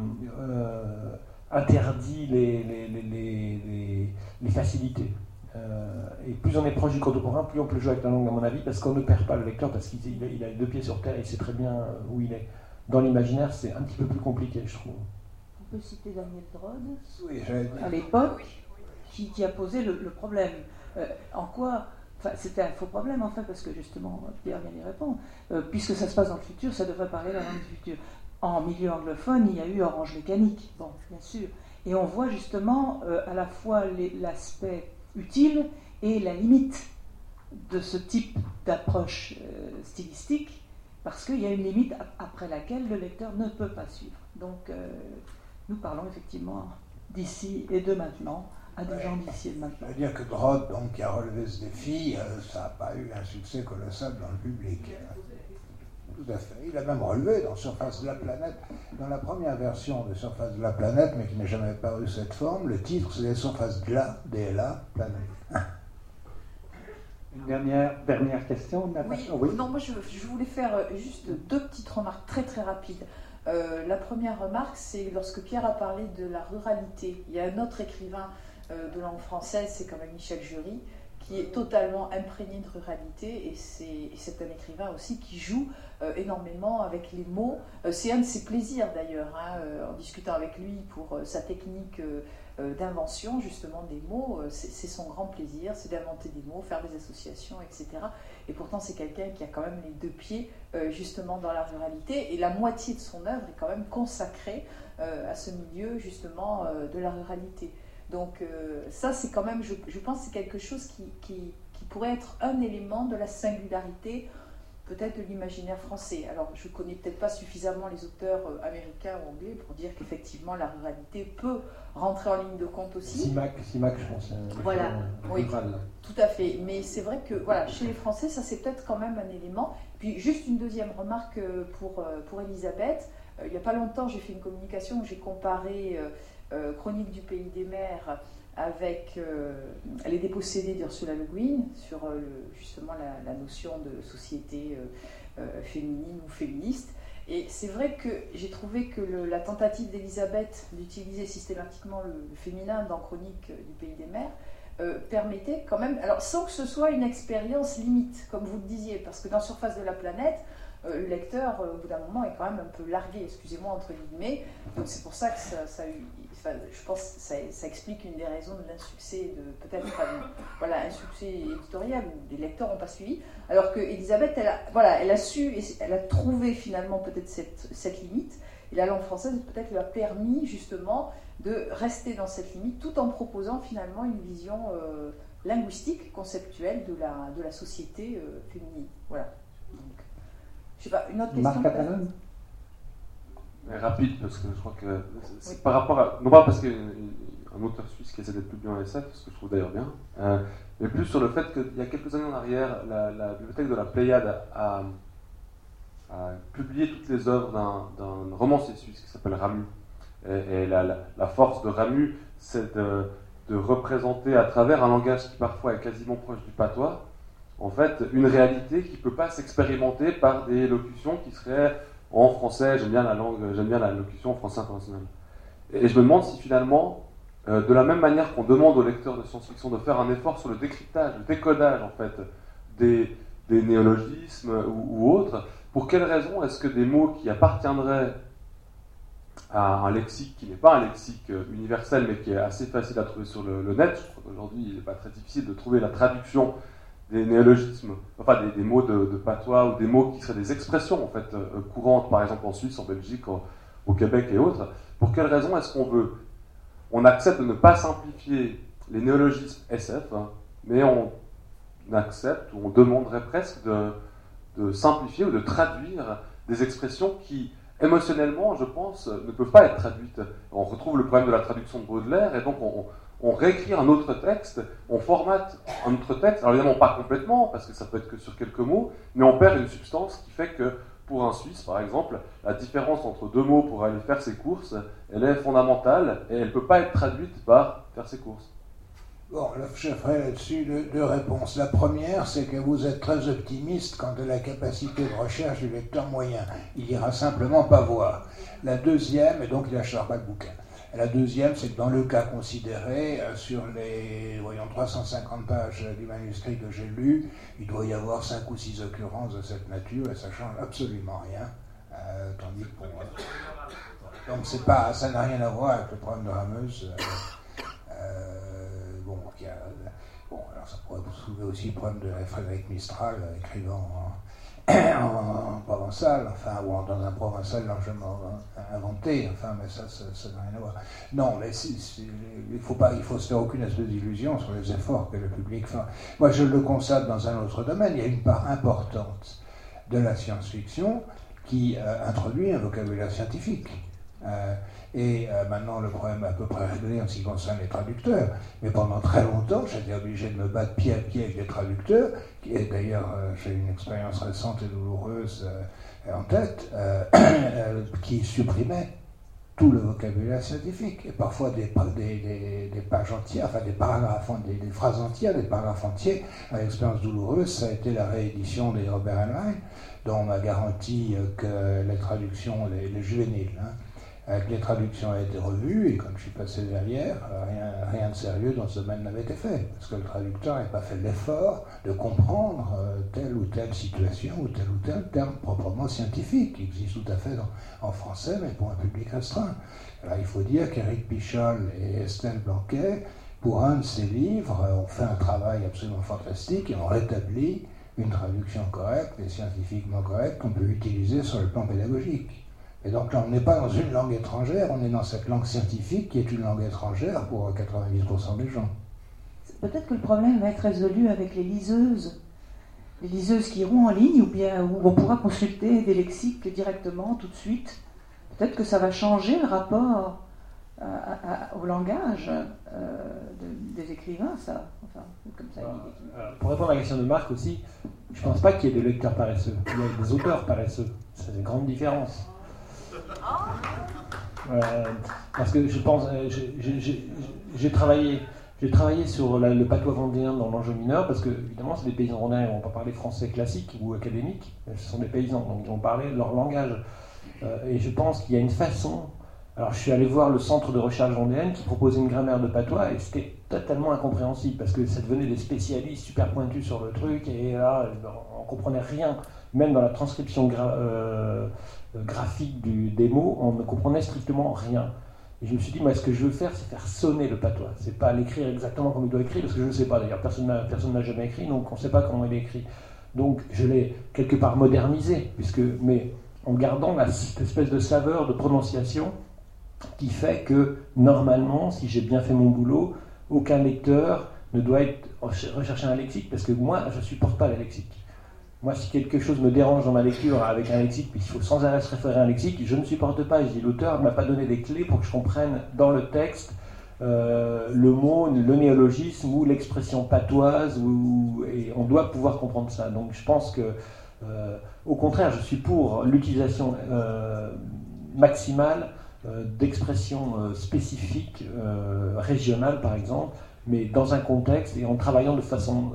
interdit les facilités. Et plus on est proche du contemporain, plus on peut jouer avec la langue, à mon avis, parce qu'on ne perd pas le lecteur, parce qu'il a les 2 pieds sur terre et il sait très bien où il est. Dans l'imaginaire, c'est un petit peu plus compliqué, je trouve. On peut citer Daniel Drode, Oui, à l'époque, qui a posé le problème. En quoi... Enfin, c'était un faux problème, en fait, parce que justement, Pierre vient d'y répondre. Puisque ça se passe dans le futur, ça devrait parler la langue du futur. En milieu anglophone, il y a eu Orange Mécanique, bon, bien sûr. Et on voit justement à la fois l'aspect utile et la limite de ce type d'approche stylistique, parce qu'il y a une limite après laquelle le lecteur ne peut pas suivre. Donc, nous parlons effectivement d'ici et de maintenant, à des gens d'ici et de maintenant. Je veux dire que Drode, donc, qui a relevé ce défi, ça n'a pas eu un succès colossal dans le public. Tout à fait. Il a même relevé dans Surface de la planète, dans la première version de Surface de la planète, mais qui n'a jamais paru cette forme, le titre c'était Surface de la, DLA, planète. Une dernière question, Natacha? Oui. Non, moi je voulais faire juste 2 petites remarques très très rapides. La première remarque, c'est lorsque Pierre a parlé de la ruralité. Il y a un autre écrivain de langue française, c'est quand même Michel Jury, qui est totalement imprégné de ruralité, et c'est un écrivain aussi qui joue énormément avec les mots. C'est un de ses plaisirs d'ailleurs, en discutant avec lui pour sa technique d'invention justement des mots, c'est son grand plaisir, c'est d'inventer des mots, faire des associations, etc. Et pourtant c'est quelqu'un qui a quand même les 2 pieds justement dans la ruralité, et la moitié de son œuvre est quand même consacrée à ce milieu justement de la ruralité. Donc ça c'est quand même, je pense que c'est quelque chose qui pourrait être un élément de la singularité peut-être de l'imaginaire français. Alors je ne connais peut-être pas suffisamment les auteurs américains ou anglais pour dire qu'effectivement la ruralité peut rentrer en ligne de compte aussi. Simac, je pense. Voilà, oui, rural. tout à fait. Mais c'est vrai que voilà, chez les Français, ça c'est peut-être quand même un élément. Puis juste une deuxième remarque pour Elisabeth. Il n'y a pas longtemps, j'ai fait une communication où j'ai comparé Chronique du pays des mers avec Les dépossédés d'Ursula Le Guin sur justement la notion de société féminine ou féministe. Et c'est vrai que j'ai trouvé que la tentative d'Elisabeth d'utiliser systématiquement le féminin dans Chronique du pays des mers permettait quand même, alors sans que ce soit une expérience limite, comme vous le disiez, parce que dans Surface de la planète, le lecteur, au bout d'un moment, est quand même un peu largué, excusez-moi, entre guillemets. Donc c'est pour ça que ça a eu... Enfin, je pense que ça explique une des raisons de l'insuccès, peut-être un succès éditorial où les lecteurs n'ont pas suivi. Alors que Elisabeth, elle a su, elle a trouvé finalement peut-être cette limite. Et la langue française, peut-être, lui a permis justement de rester dans cette limite tout en proposant finalement une vision linguistique, conceptuelle de la société féminine. Voilà. Donc, je sais pas, une autre question. Marc Catalan. Mais rapide, parce que je crois que c'est Oui. par rapport à. Non pas parce qu'un auteur suisse qui essaie d'être publié en SF, ce que je trouve d'ailleurs bien, mais plus sur le fait qu'il y a quelques années en arrière, la bibliothèque de la Pléiade a publié toutes les œuvres d'un romancier suisse qui s'appelle Ramu. Et la force de Ramu, c'est de représenter à travers un langage qui parfois est quasiment proche du patois, en fait, une réalité qui ne peut pas s'expérimenter par des locutions qui seraient en français. J'aime bien la locution en français international. Et je me demande si finalement, de la même manière qu'on demande aux lecteurs de science-fiction de faire un effort sur le décryptage, le décodage en fait, des néologismes ou autres, pour quelles raisons est-ce que des mots qui appartiendraient à un lexique qui n'est pas un lexique universel mais qui est assez facile à trouver sur le net, je crois qu'aujourd'hui il n'est pas très difficile de trouver la traduction des néologismes, enfin des mots de patois ou des mots qui seraient des expressions en fait courantes, par exemple en Suisse, en Belgique, au Québec et autres, pour quelles raisons est-ce on accepte de ne pas simplifier les néologismes SF, mais on accepte ou on demanderait presque de simplifier ou de traduire des expressions qui, émotionnellement, je pense, ne peuvent pas être traduites. On retrouve le problème de la traduction de Baudelaire, et donc on réécrit un autre texte, on formate un autre texte, alors évidemment pas complètement, parce que ça peut être que sur quelques mots, mais on perd une substance qui fait que, pour un Suisse par exemple, la différence entre deux mots pour aller faire ses courses, elle est fondamentale, et elle ne peut pas être traduite par faire ses courses. Bon, là, je ferai là-dessus deux réponses. La première, c'est que vous êtes très optimiste quant à la capacité de recherche du lecteur moyen. Il ira simplement pas voir. La deuxième, et donc il n'achètera pas le bouquin. La deuxième, c'est que dans le cas considéré, sur les 350 pages du manuscrit que j'ai lu, il doit y avoir 5 ou 6 occurrences de cette nature, et ça change absolument rien. Tandis que pour moi... Donc ça n'a rien à voir avec le problème de Rameuse. Alors ça pourrait vous soulever aussi le problème de Frédéric Mistral, écrivant en provençal, ou dans un provençal largement inventé, mais ça n'a rien à voir. Non, mais il faut se faire aucune espèce d'illusion sur les efforts que le public fait. Moi, je le constate dans un autre domaine. Il y a une part importante de la science-fiction qui introduit un vocabulaire scientifique. Et maintenant, le problème est à peu près réglé en ce qui concerne les traducteurs. Mais pendant très longtemps, j'étais obligé de me battre pied à pied avec les traducteurs. Et d'ailleurs, j'ai une expérience récente et douloureuse en tête, qui supprimaient tout le vocabulaire scientifique. Et parfois des pages entières, des paragraphes, des phrases entières, des paragraphes entiers. L'expérience douloureuse, ça a été la réédition des Robert Heinlein, dont on m'a garanti que les traductions, les juvéniles, que les traductions avaient été revues, et quand je suis passé derrière, rien de sérieux dans ce domaine n'avait été fait, parce que le traducteur n'avait pas fait l'effort de comprendre telle ou telle situation ou tel terme proprement scientifique, qui existe tout à fait en français, mais pour un public restreint. Alors il faut dire qu'Éric Pichol et Estelle Blanquet, pour un de ces livres, ont fait un travail absolument fantastique et ont rétabli une traduction correcte et scientifiquement correcte qu'on peut utiliser sur le plan pédagogique. Et donc là, on n'est pas dans une langue étrangère, on est dans cette langue scientifique qui est une langue étrangère pour 90% des gens. Peut-être que le problème va être résolu avec les liseuses qui iront en ligne, ou bien où on pourra consulter des lexiques directement, tout de suite. Peut-être que ça va changer le rapport au langage des écrivains, ça. Enfin, comme ça. Pour répondre à la question de Marc aussi, je ne pense pas qu'il y ait des lecteurs paresseux. Il y a des auteurs paresseux. C'est une grande différence. Parce que je pense, j'ai travaillé sur le patois vendéen dans l'enjeu mineur, parce que évidemment c'est des paysans vendéens, ils ne vont pas parler français classique ou académique, ce sont des paysans, donc ils vont parler leur langage. Et je pense qu'il y a une façon. Alors je suis allé voir le centre de recherche vendéenne qui proposait une grammaire de patois, et c'était totalement incompréhensible, parce que ça devenait des spécialistes super pointus sur le truc, et là on ne comprenait rien, même dans la transcription graphique des mots, on ne comprenait strictement rien. Et je me suis dit, moi, ce que je veux faire, c'est faire sonner le patois. C'est pas l'écrire exactement comme il doit écrire, parce que je ne sais pas, d'ailleurs, personne n'a jamais écrit, donc on ne sait pas comment il est écrit. Donc je l'ai quelque part modernisé, mais en gardant cette espèce de saveur de prononciation qui fait que, normalement, si j'ai bien fait mon boulot, aucun lecteur ne doit rechercher un lexique, parce que moi, je ne supporte pas les lexiques. Moi, si quelque chose me dérange dans ma lecture avec un lexique, puis il faut sans arrêt se référer à un lexique, je ne supporte pas. Je dis, l'auteur ne m'a pas donné des clés pour que je comprenne dans le texte le mot, le néologisme ou l'expression patoise, et on doit pouvoir comprendre ça. Donc je pense que, au contraire, je suis pour l'utilisation maximale d'expressions spécifiques, régionales par exemple, mais dans un contexte et en travaillant de façon...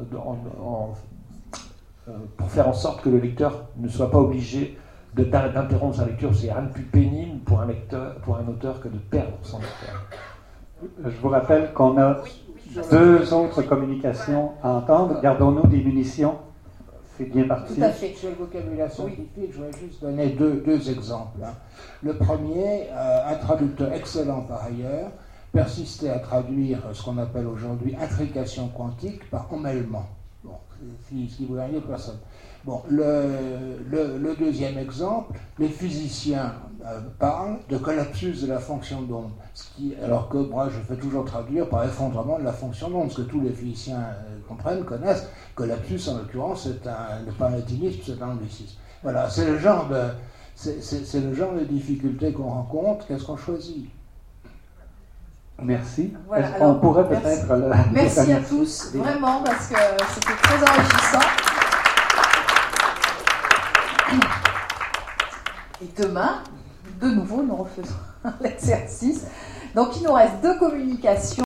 pour faire en sorte que le lecteur ne soit pas obligé d'interrompre sa lecture. C'est rien de plus pénible pour un auteur que de perdre son lecteur. Je vous rappelle qu'on a deux autres communications à entendre. Gardons-nous des munitions. C'est bien parti. Tout à fait. Sur le vocabulaire scientifique, je voudrais juste donner deux exemples. Le premier, un traducteur excellent par ailleurs, persistait à traduire ce qu'on appelle aujourd'hui intrication quantique par emmêlement. Bon, si vous voyez personne. Bon, le deuxième exemple, les physiciens parlent de collapsus de la fonction d'onde, alors que moi je fais toujours traduire par effondrement de la fonction d'onde, ce que tous les physiciens comprennent, connaissent. Collapsus en l'occurrence, n'est pas un latinisme, c'est un anglicisme. Voilà, c'est le genre de difficultés qu'on rencontre. Qu'est-ce qu'on choisit? Merci. Voilà, Est-ce qu'on pourrait peut-être... Merci à tous, vraiment, parce que c'était très enrichissant. Et demain, de nouveau, nous refaisons l'exercice. Donc, il nous reste 2 communications.